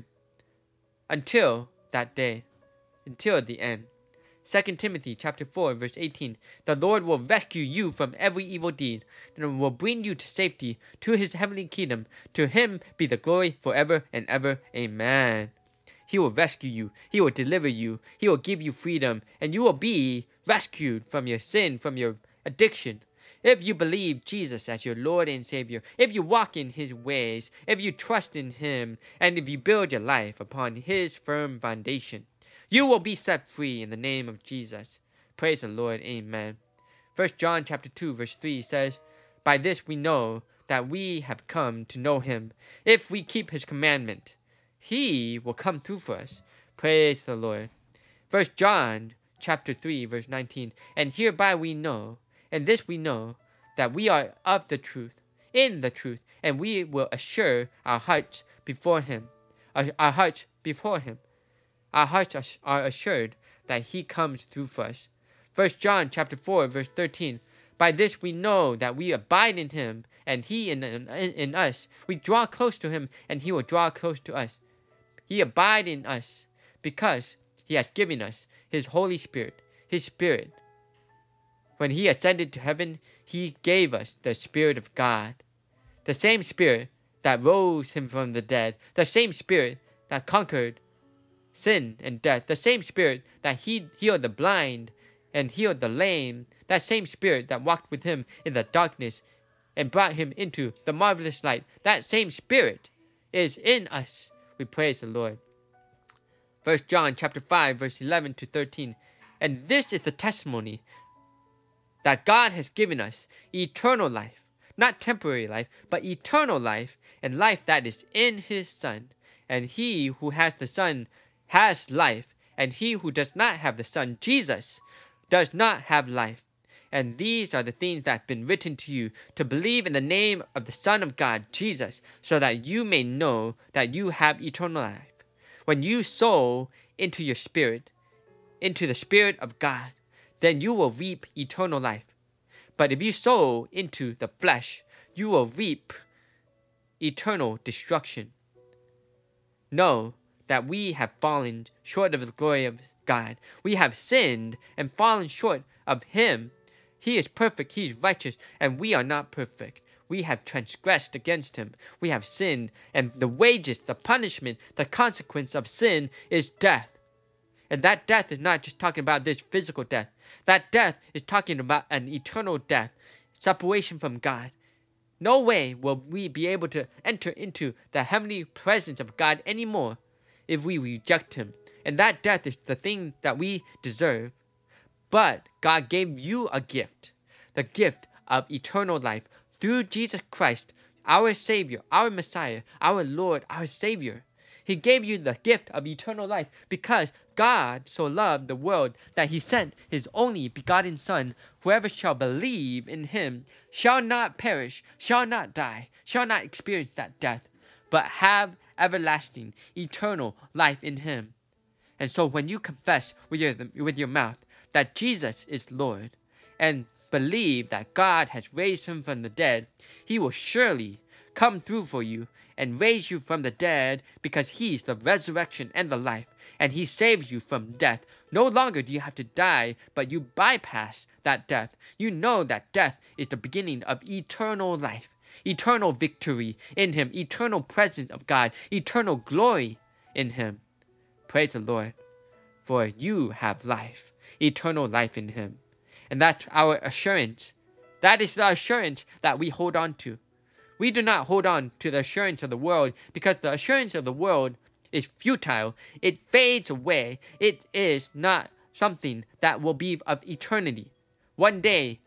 until that day, until the end." 2 Timothy chapter 4 verse 18, "The Lord will rescue you from every evil deed, and will bring you to safety to His heavenly kingdom. To Him be the glory forever and ever. Amen." He will rescue you. He will deliver you. He will give you freedom, and you will be rescued from your sin, from your addiction. If you believe Jesus as your Lord and Savior, if you walk in His ways, if you trust in Him, and if you build your life upon His firm foundation, you will be set free in the name of Jesus. Praise the Lord. Amen. 1 John chapter 2 verse 3 says, "By this we know that we have come to know Him. If we keep His commandment, He will come through for us." Praise the Lord. 1 John chapter 3 verse 19, "And hereby we know, and this we know, that we are of the truth, in the truth, and we will assure our hearts before Him." Our hearts before Him. Our hearts are assured that He comes through for us. 1 John chapter 4 verse 13, "By this we know that we abide in Him, and He in us. We draw close to Him, and He will draw close to us." He abides in us because He has given us His Holy Spirit, His Spirit. When He ascended to heaven, He gave us the Spirit of God. The same Spirit that rose Him from the dead. The same Spirit that conquered sin and death. The same Spirit that healed the blind and healed the lame. That same Spirit that walked with Him in the darkness and brought Him into the marvelous light. That same Spirit is in us. We praise the Lord. 1 John chapter 5 verse 11 to 13. "And this is the testimony that God has given us, eternal life." Not temporary life, but eternal life, and life that is in His Son. And he who has the Son has life, and he who does not have the Son, Jesus, does not have life. And these are the things that have been written to you, to believe in the name of the Son of God, Jesus, so that you may know that you have eternal life. When you sow into your spirit, into the Spirit of God, then you will reap eternal life. But if you sow into the flesh, you will reap eternal destruction. Know that we have fallen short of the glory of God. We have sinned and fallen short of Him. He is perfect, He is righteous, and we are not perfect. We have transgressed against Him. We have sinned, and the wages, the punishment, the consequence of sin is death. And that death is not just talking about this physical death. That death is talking about an eternal death, separation from God. No way will we be able to enter into the heavenly presence of God anymore if we reject Him. And that death is the thing that we deserve. But God gave you a gift, the gift of eternal life through Jesus Christ, our Savior, our Messiah, our Lord, our Savior. He gave you the gift of eternal life because God so loved the world that He sent His only begotten Son. Whoever shall believe in Him shall not perish, shall not die, shall not experience that death, but have everlasting, eternal life in Him. And so when you confess with your mouth that Jesus is Lord and believe that God has raised him from the dead, he will surely come through for you and raise you from the dead, because he's the resurrection and the life, and he saves you from death. No longer do you have to die, but you bypass that death. You know that death is the beginning of eternal life, eternal victory in him, eternal presence of God, eternal glory in him. Praise the Lord, for you have life, eternal life in him. And that's our assurance. That is the assurance that we hold on to. We do not hold on to the assurance of the world, because the assurance of the world is futile. It fades away. It is not something that will be of eternity. One day,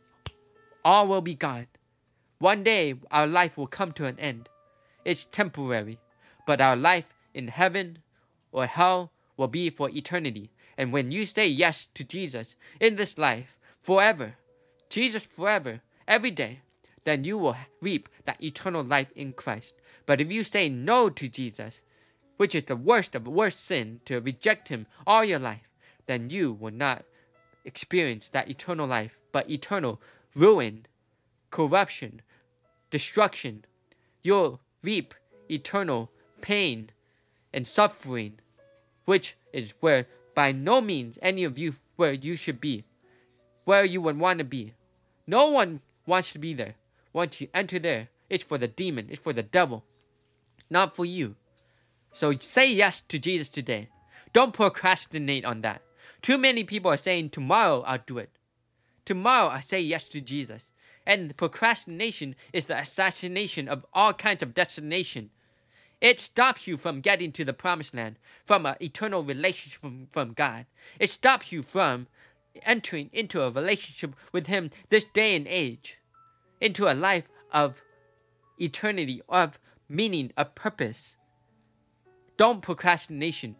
all will be gone. One day, our life will come to an end. It's temporary, but our life in heaven or hell will be for eternity. And when you say yes to Jesus in this life, forever, Jesus forever, every day, then you will reap that eternal life in Christ. But if you say no to Jesus, which is the worst of the worst sin, to reject him all your life, then you will not experience that eternal life, but eternal ruin, corruption, destruction. You'll reap eternal pain and suffering, which is where by no means any of you where you should be, where you would want to be. No one wants to be there. Once you enter there, it's for the demon, it's for the devil, not for you. So say yes to Jesus today. Don't procrastinate on that. Too many people are saying, tomorrow I'll do it. Tomorrow I say yes to Jesus. And procrastination is the assassination of all kinds of destination. It stops you from getting to the promised land, from an eternal relationship from God. It stops you from entering into a relationship with him this day and age, into a life of eternity, of meaning, of purpose. Don't procrastinate,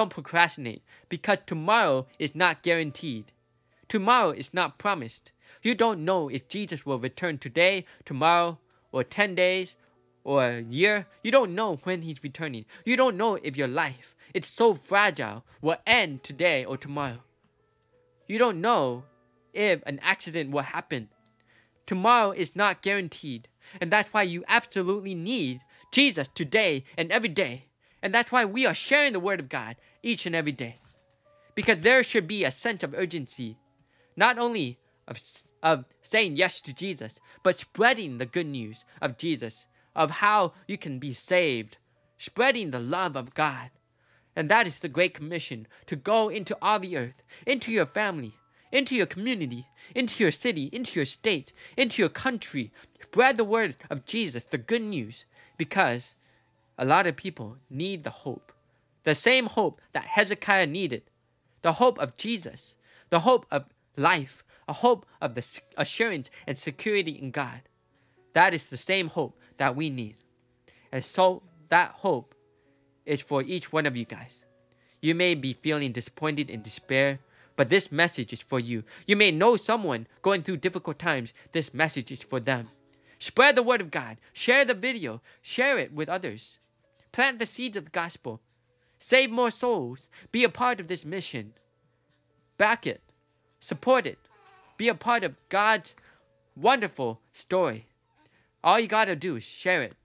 because tomorrow is not guaranteed. Tomorrow is not promised. You don't know if Jesus will return today, tomorrow, or 10 days, or a year. You don't know when he's returning. You don't know if your life, it's so fragile, will end today or tomorrow. You don't know if an accident will happen. Tomorrow is not guaranteed. And that's why you absolutely need Jesus today and every day. And that's why we are sharing the word of God each and every day. Because there should be a sense of urgency, not only of saying yes to Jesus, but spreading the good news of Jesus, of how you can be saved, spreading the love of God. And that is the Great Commission, to go into all the earth, into your family, into your community, into your city, into your state, into your country. Spread the word of Jesus, the good news, because a lot of people need the hope. The same hope that Hezekiah needed. The hope of Jesus. The hope of life. A hope of the assurance and security in God. That is the same hope that we need. And so that hope is for each one of you guys. You may be feeling disappointed and despair, but this message is for you. You may know someone going through difficult times. This message is for them. Spread the word of God. Share the video. Share it with others. Plant the seeds of the gospel. Save more souls. Be a part of this mission. Back it. Support it. Be a part of God's wonderful story. All you gotta do is share it.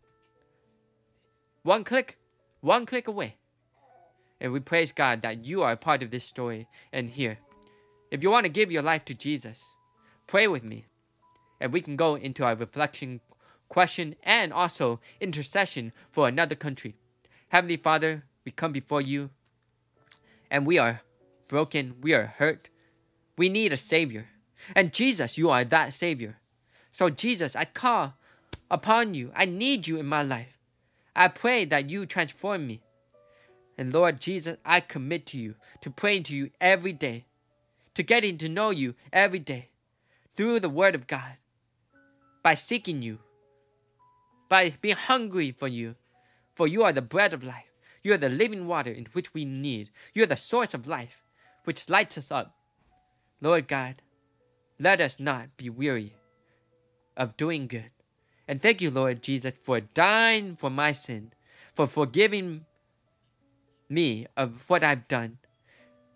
One click away. And we praise God that you are a part of this story and here. If you want to give your life to Jesus, pray with me. And we can go into our reflection, question, and also intercession for another country. Heavenly Father, we come before you, and we are broken, we are hurt. We need a Savior. And Jesus, you are that Savior. So Jesus, I call upon you. I need you in my life. I pray that you transform me. And Lord Jesus, I commit to you, to praying to you every day, to getting to know you every day, through the word of God, by seeking you, by being hungry for you are the bread of life. You are the living water in which we need. You are the source of life, which lights us up. Lord God, let us not be weary of doing good. And thank you, Lord Jesus, for dying for my sin, for forgiving me of what I've done.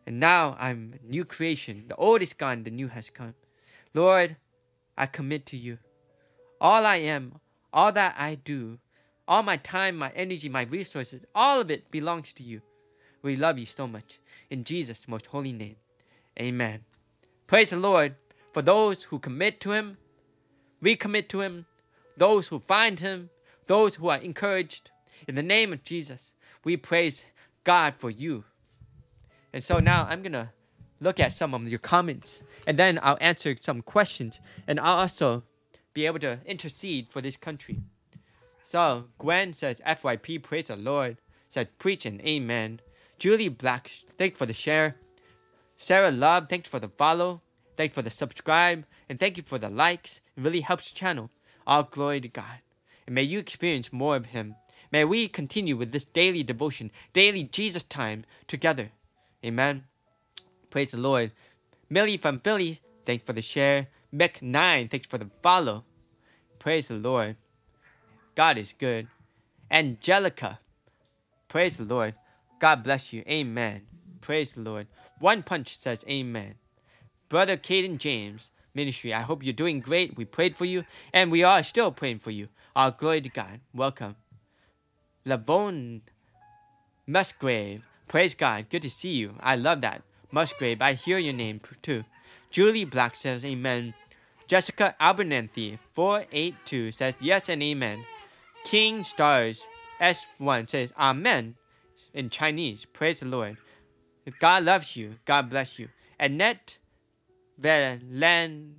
And now I'm a new creation. The old is gone, the new has come. Lord, I commit to you. All I am, all that I do, all my time, my energy, my resources, all of it belongs to you. We love you so much. In Jesus' most holy name, amen. Praise the Lord for those who commit to him, recommit to him, those who find him, those who are encouraged. In the name of Jesus, we praise God for you. And so now I'm going to look at some of your comments, and then I'll answer some questions, and I'll also be able to intercede for this country. So Gwen says, FYP, praise the Lord. Said, preach and amen. Julie Black, thanks for the share. Sarah Love, thanks for the follow. Thanks for the subscribe. And thank you for the likes. It really helps the channel. All glory to God. And may you experience more of him. May we continue with this daily devotion, daily Jesus time together. Amen. Praise the Lord. Millie from Philly, thanks for the share. Mick9, thanks for the follow. Praise the Lord. God is good. Angelica, praise the Lord. God bless you. Amen. Praise the Lord. One Punch says amen. Brother Caden James Ministry, I hope you're doing great. We prayed for you, and we are still praying for you. All glory to God. Welcome. Lavone Musgrave, praise God. Good to see you. I love that. Musgrave, I hear your name too. Julie Black says amen. Jessica Abernathy 482 says yes and amen. King Stars S1 says amen in Chinese. Praise the Lord. God loves you. God bless you. Annette Velanuava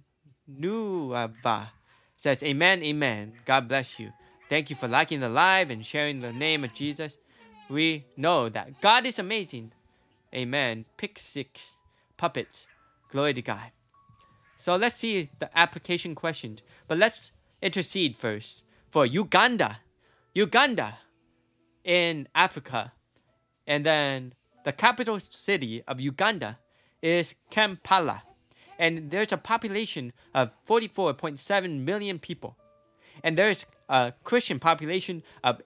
says amen, amen. God bless you. Thank you for liking the live and sharing the name of Jesus. We know that God is amazing. Amen. Pick 6 puppets. Glory to God. So let's see the application questions. But let's intercede first for Uganda. Uganda in Africa. And then the capital city of Uganda is Kampala. And there's a population of 44.7 million people. And there's a Christian population of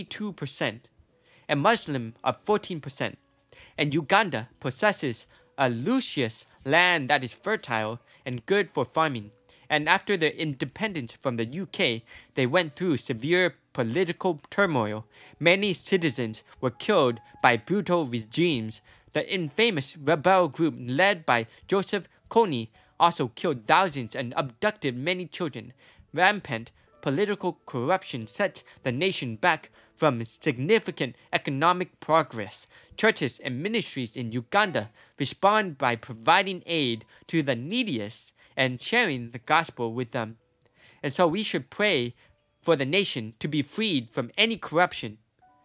82%. And Muslim of 14%. And Uganda possesses a luscious land that is fertile and good for farming. And after their independence from the UK, they went through severe political turmoil. Many citizens were killed by brutal regimes. The infamous rebel group led by Joseph Kony also killed thousands and abducted many children. Rampant political corruption sets the nation back from significant economic progress. Churches and ministries in Uganda respond by providing aid to the neediest and sharing the gospel with them. And so we should pray for the nation to be freed from any corruption.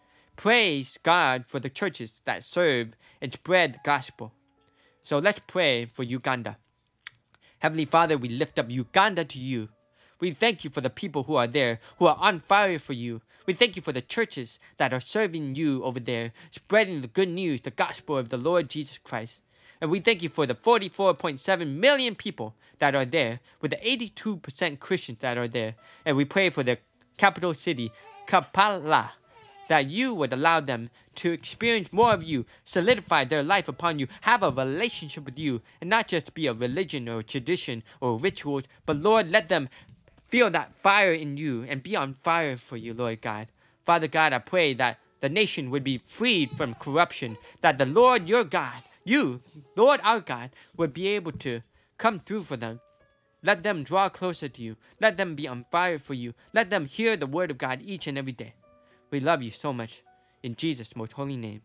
Praise God for the churches that serve and spread the gospel. So let's pray for Uganda. Heavenly Father, we lift up Uganda to you. We thank you for the people who are there, who are on fire for you. We thank you for the churches that are serving you over there, spreading the good news, the gospel of the Lord Jesus Christ. And we thank you for the 44.7 million people that are there, with the 82% Christians that are there. And we pray for the capital city, Kampala, that you would allow them to experience more of you, solidify their life upon you, have a relationship with you, and not just be a religion or tradition or rituals, but Lord, let them feel that fire in you and be on fire for you, Lord God. Father God, I pray that the nation would be freed from corruption, that the Lord your God, you, Lord our God, would be able to come through for them. Let them draw closer to you. Let them be on fire for you. Let them hear the word of God each and every day. We love you so much. In Jesus' most holy name.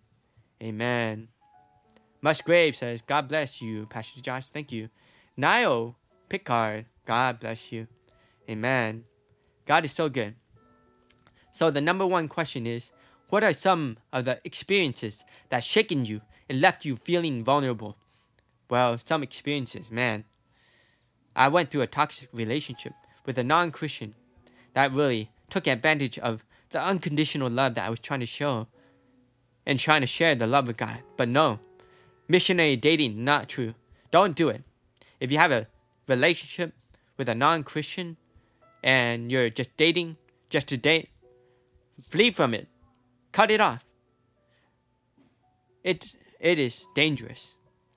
Amen. Musgrave says, God bless you, Pastor Josh. Thank you. Niall Pickard, God bless you. Amen. God is so good. So the number one question is, what are some of the experiences that shaken you and left you feeling vulnerable? Well, some experiences, man. I went through a toxic relationship with a non-Christian that really took advantage of the unconditional love that I was trying to show and trying to share the love of God. But no, missionary dating, not true. Don't do it. If you have a relationship with a non-Christian and you're just dating just to date, flee from it. Cut it off. It is dangerous.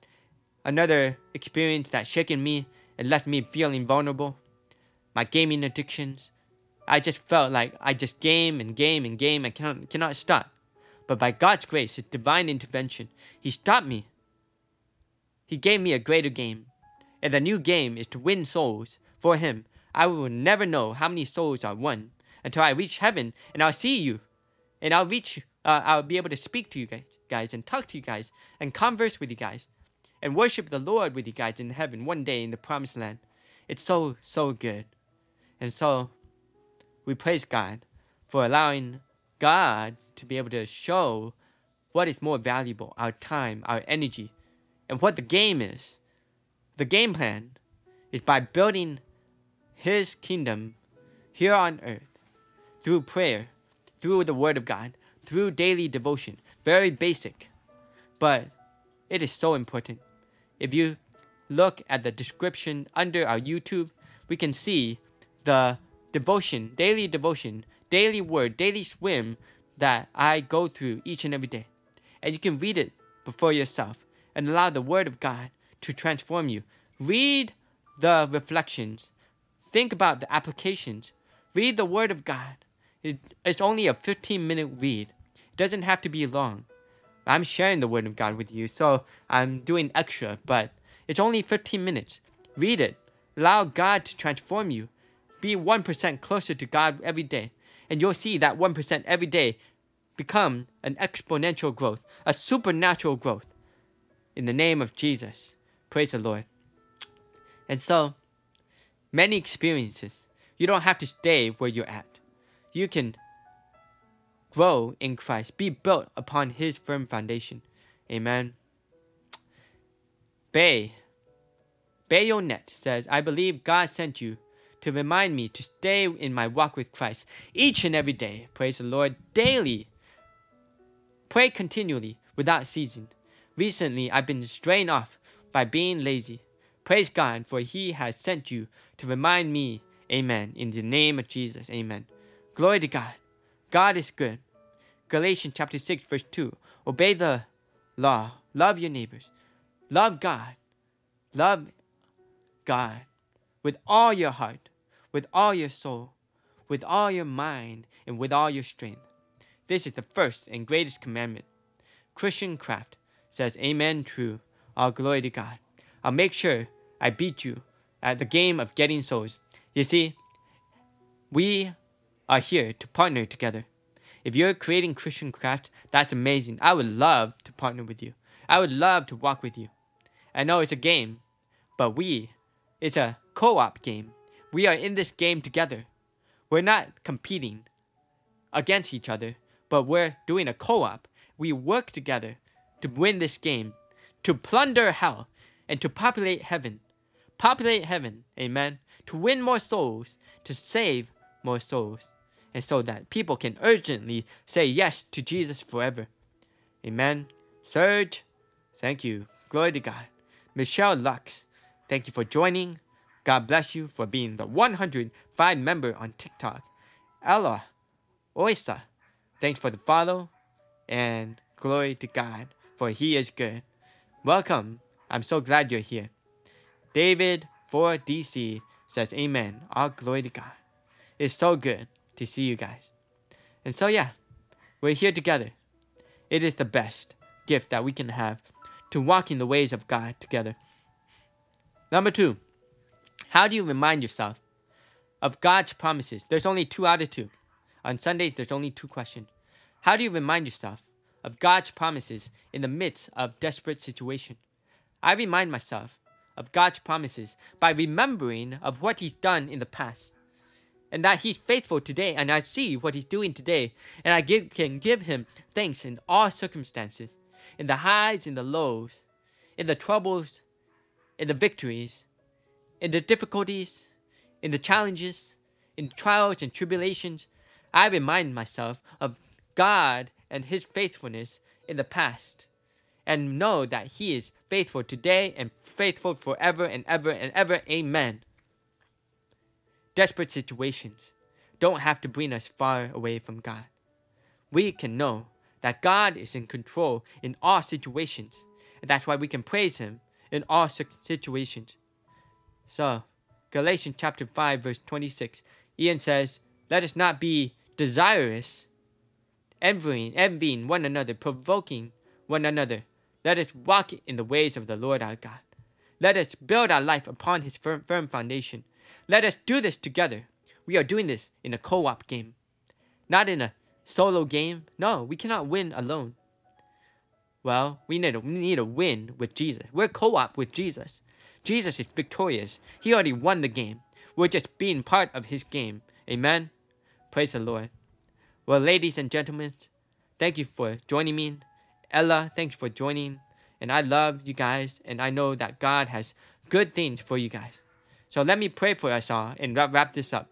Another experience that shaken me and left me feeling vulnerable. My gaming addictions. I just felt like I just game and game and game and cannot stop. But by God's grace, His divine intervention, He stopped me. He gave me a greater game. And the new game is to win souls for Him. I will never know how many souls are won until I reach heaven and I'll see you. And I'll be able to speak to you guys and talk to you guys and converse with you guys and worship the Lord with you guys in heaven one day in the promised land. It's so, so good. And so we praise God for allowing God to be able to show what is more valuable, our time, our energy, and what the game is. The game plan is by building His kingdom here on earth through prayer, through the Word of God, through daily devotion. Very basic, but it is so important. If you look at the description under our YouTube, we can see the devotion, daily word, daily swim that I go through each and every day. And you can read it before yourself and allow the Word of God to transform you. Read the reflections. Think about the applications. Read the Word of God. It's only a 15-minute read. It doesn't have to be long. I'm sharing the Word of God with you, so I'm doing extra, but it's only 15 minutes. Read it. Allow God to transform you. Be 1% closer to God every day. And you'll see that 1% every day become an exponential growth, a supernatural growth. In the name of Jesus. Praise the Lord. And so, many experiences. You don't have to stay where you're at. You can grow in Christ. Be built upon His firm foundation. Amen. Bayonet says, I believe God sent you to remind me to stay in my walk with Christ each and every day. Praise the Lord. Daily. Pray continually without ceasing. Recently, I've been strained off by being lazy. Praise God, for He has sent you to remind me. Amen. In the name of Jesus. Amen. Glory to God. God is good. Galatians chapter 6, verse 2. Obey the law. Love your neighbors. Love God. Love God with all your heart, with all your soul, with all your mind, and with all your strength. This is the first and greatest commandment. Christian Craft says, Amen, true. All glory to God. I'll make sure I beat you at the game of getting souls. You see, we are here to partner together. If you're creating Christian Craft, that's amazing. I would love to partner with you. I would love to walk with you. I know it's a game, but it's a co-op game. We are in this game together. We're not competing against each other, but we're doing a co-op. We work together to win this game, to plunder hell, and to populate heaven. Populate heaven, amen. To win more souls, to save more souls, and so that people can urgently say yes to Jesus forever. Amen. Serge, thank you. Glory to God. Michelle Lux, thank you for joining. God bless you for being the 105 member on TikTok. Ella Oisa, thanks for the follow. And glory to God, for He is good. Welcome. I'm so glad you're here. David 4DC says, Amen. All glory to God. It's so good to see you guys. And so, yeah, we're here together. It is the best gift that we can have to walk in the ways of God together. Number 2, how do you remind yourself of God's promises? There's only 2 out of 2. On Sundays, there's only 2 questions. How do you remind yourself of God's promises in the midst of desperate situation? I remind myself of God's promises by remembering of what He's done in the past, and that He's faithful today, and I see what He's doing today, and I can give Him thanks in all circumstances, in the highs, in the lows, in the troubles, in the victories, in the difficulties, in the challenges, in trials and tribulations. I remind myself of God and His faithfulness in the past, and know that He is faithful today and faithful forever and ever and ever. Amen. Desperate situations don't have to bring us far away from God. We can know that God is in control in all situations, and that's why we can praise Him in all situations. So, Galatians chapter 5, verse 26, Ian says, let us not be desirous, envying one another, provoking one another. Let us walk in the ways of the Lord our God. Let us build our life upon his firm foundation. Let us do this together. We are doing this in a co-op game, not in a solo game. No, we cannot win alone. Well, we need to win with Jesus. We're co-op with Jesus. Jesus is victorious. He already won the game. We're just being part of his game. Amen? Praise the Lord. Well, ladies and gentlemen, thank you for joining me. Ella, thanks for joining. And I love you guys. And I know that God has good things for you guys. So let me pray for us all and wrap this up.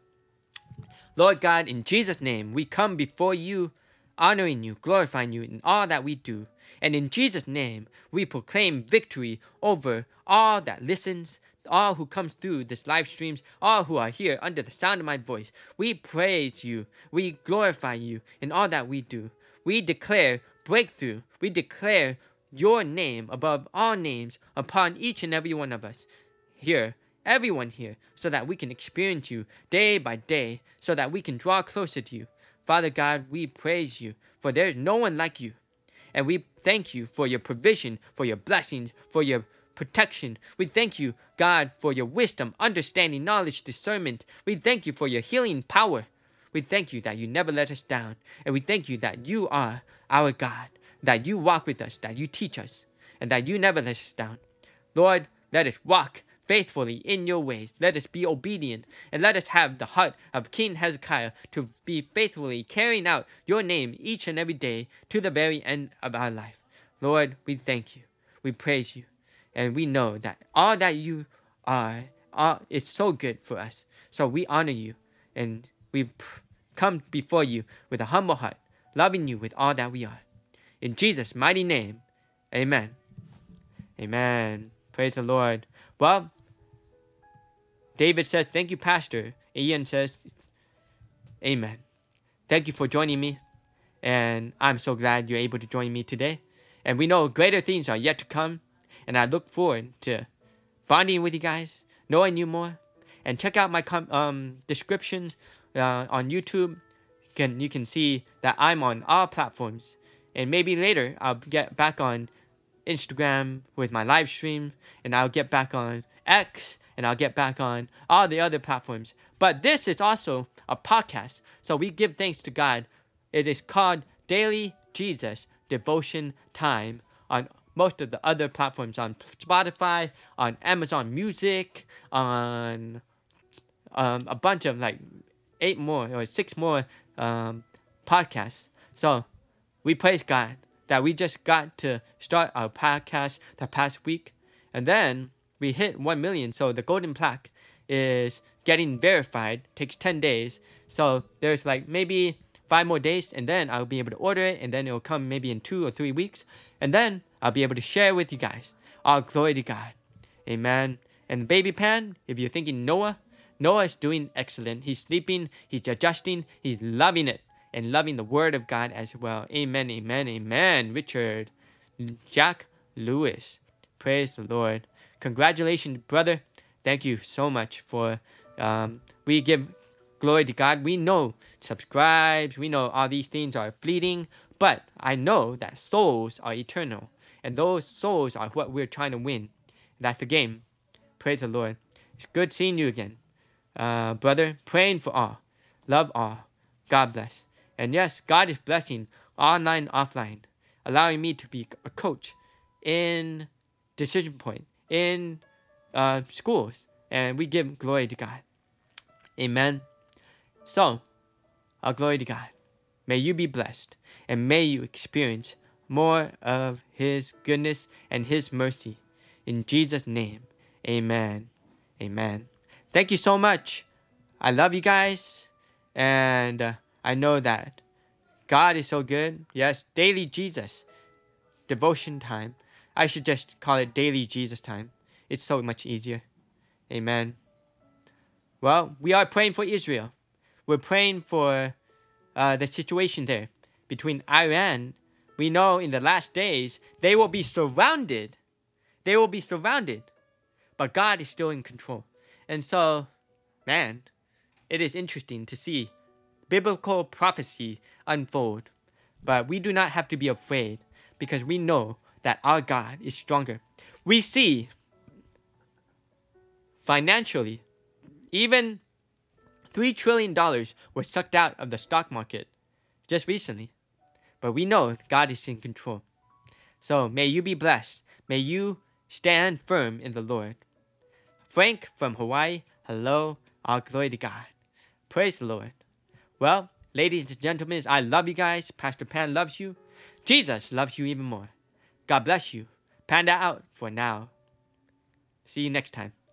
Lord God, in Jesus' name, we come before you, honoring you, glorifying you in all that we do. And in Jesus' name, we proclaim victory over all that listens, all who come through this live streams, all who are here under the sound of my voice. We praise you. We glorify you in all that we do. We declare breakthrough. We declare your name above all names upon each and every one of us here, everyone here, so that we can experience you day by day, so that we can draw closer to you. Father God, we praise you, for there is no one like you. And we thank you for your provision, for your blessings, for your protection. We thank you, God, for your wisdom, understanding, knowledge, discernment. We thank you for your healing power. We thank you that you never let us down. And we thank you that you are our God, that you walk with us, that you teach us, and that you never let us down. Lord, let us walk faithfully in your ways. Let us be obedient, and let us have the heart of King Hezekiah to be faithfully carrying out your name each and every day to the very end of our life. Lord, we thank you. We praise you. And we know that all that you are is so good for us. So we honor you, and we come before you with a humble heart, loving you with all that we are. In Jesus' mighty name, amen. Amen. Praise the Lord. Well, David says, thank you, Pastor. Ian says, amen. Thank you for joining me. And I'm so glad you're able to join me today. And we know greater things are yet to come. And I look forward to bonding with you guys, knowing you more. And check out my descriptions on YouTube. You can see that I'm on all platforms. And maybe later I'll get back on Instagram with my live stream. And I'll get back on X. And I'll get back on all the other platforms. But this is also a podcast. So we give thanks to God. It is called Daily Jesus Devotion Time on most of the other platforms, on Spotify, on Amazon Music, on a bunch of like 6 more podcasts. So we praise God that we just got to start our podcast the past week. And then we hit 1 million. So the golden plaque is getting verified. Takes 10 days. So there's like maybe 5 more days. And then I'll be able to order it. And then it'll come maybe in 2 or 3 weeks. And then I'll be able to share with you guys. All glory to God. Amen. And Baby Pan, if you're thinking Noah is doing excellent. He's sleeping. He's adjusting. He's loving it. And loving the word of God as well. Amen, amen, amen. Richard, Jack Lewis. Praise the Lord. Congratulations, brother. Thank you so much for, we give glory to God. We know subscribes. We know all these things are fleeting. But I know that souls are eternal. And those souls are what we're trying to win. That's the game. Praise the Lord. It's good seeing you again. Brother, praying for all. Love all. God bless. And yes, God is blessing online, offline. Allowing me to be a coach in Decision Point. In schools. And we give glory to God. Amen. So, our glory to God. May you be blessed. And may you experience more of His goodness and His mercy. In Jesus' name. Amen. Amen. Thank you so much. I love you guys. And I know that God is so good. Yes, Daily Jesus. Devotion time. I should just call it Daily Jesus time. It's so much easier. Amen. Well, we are praying for Israel. We're praying for the situation there between Iran. We know in the last days, they will be surrounded. they will be surrounded. But God is still in control. And so, man, it is interesting to see biblical prophecy unfold. But we do not have to be afraid because we know that our God is stronger. We see financially, even $3 trillion was sucked out of the stock market just recently. But we know God is in control. So may you be blessed. May you stand firm in the Lord. Frank from Hawaii, hello, all glory to God. Praise the Lord. Well, ladies and gentlemen, I love you guys. Pastor Pan loves you. Jesus loves you even more. God bless you. Panda out for now. See you next time.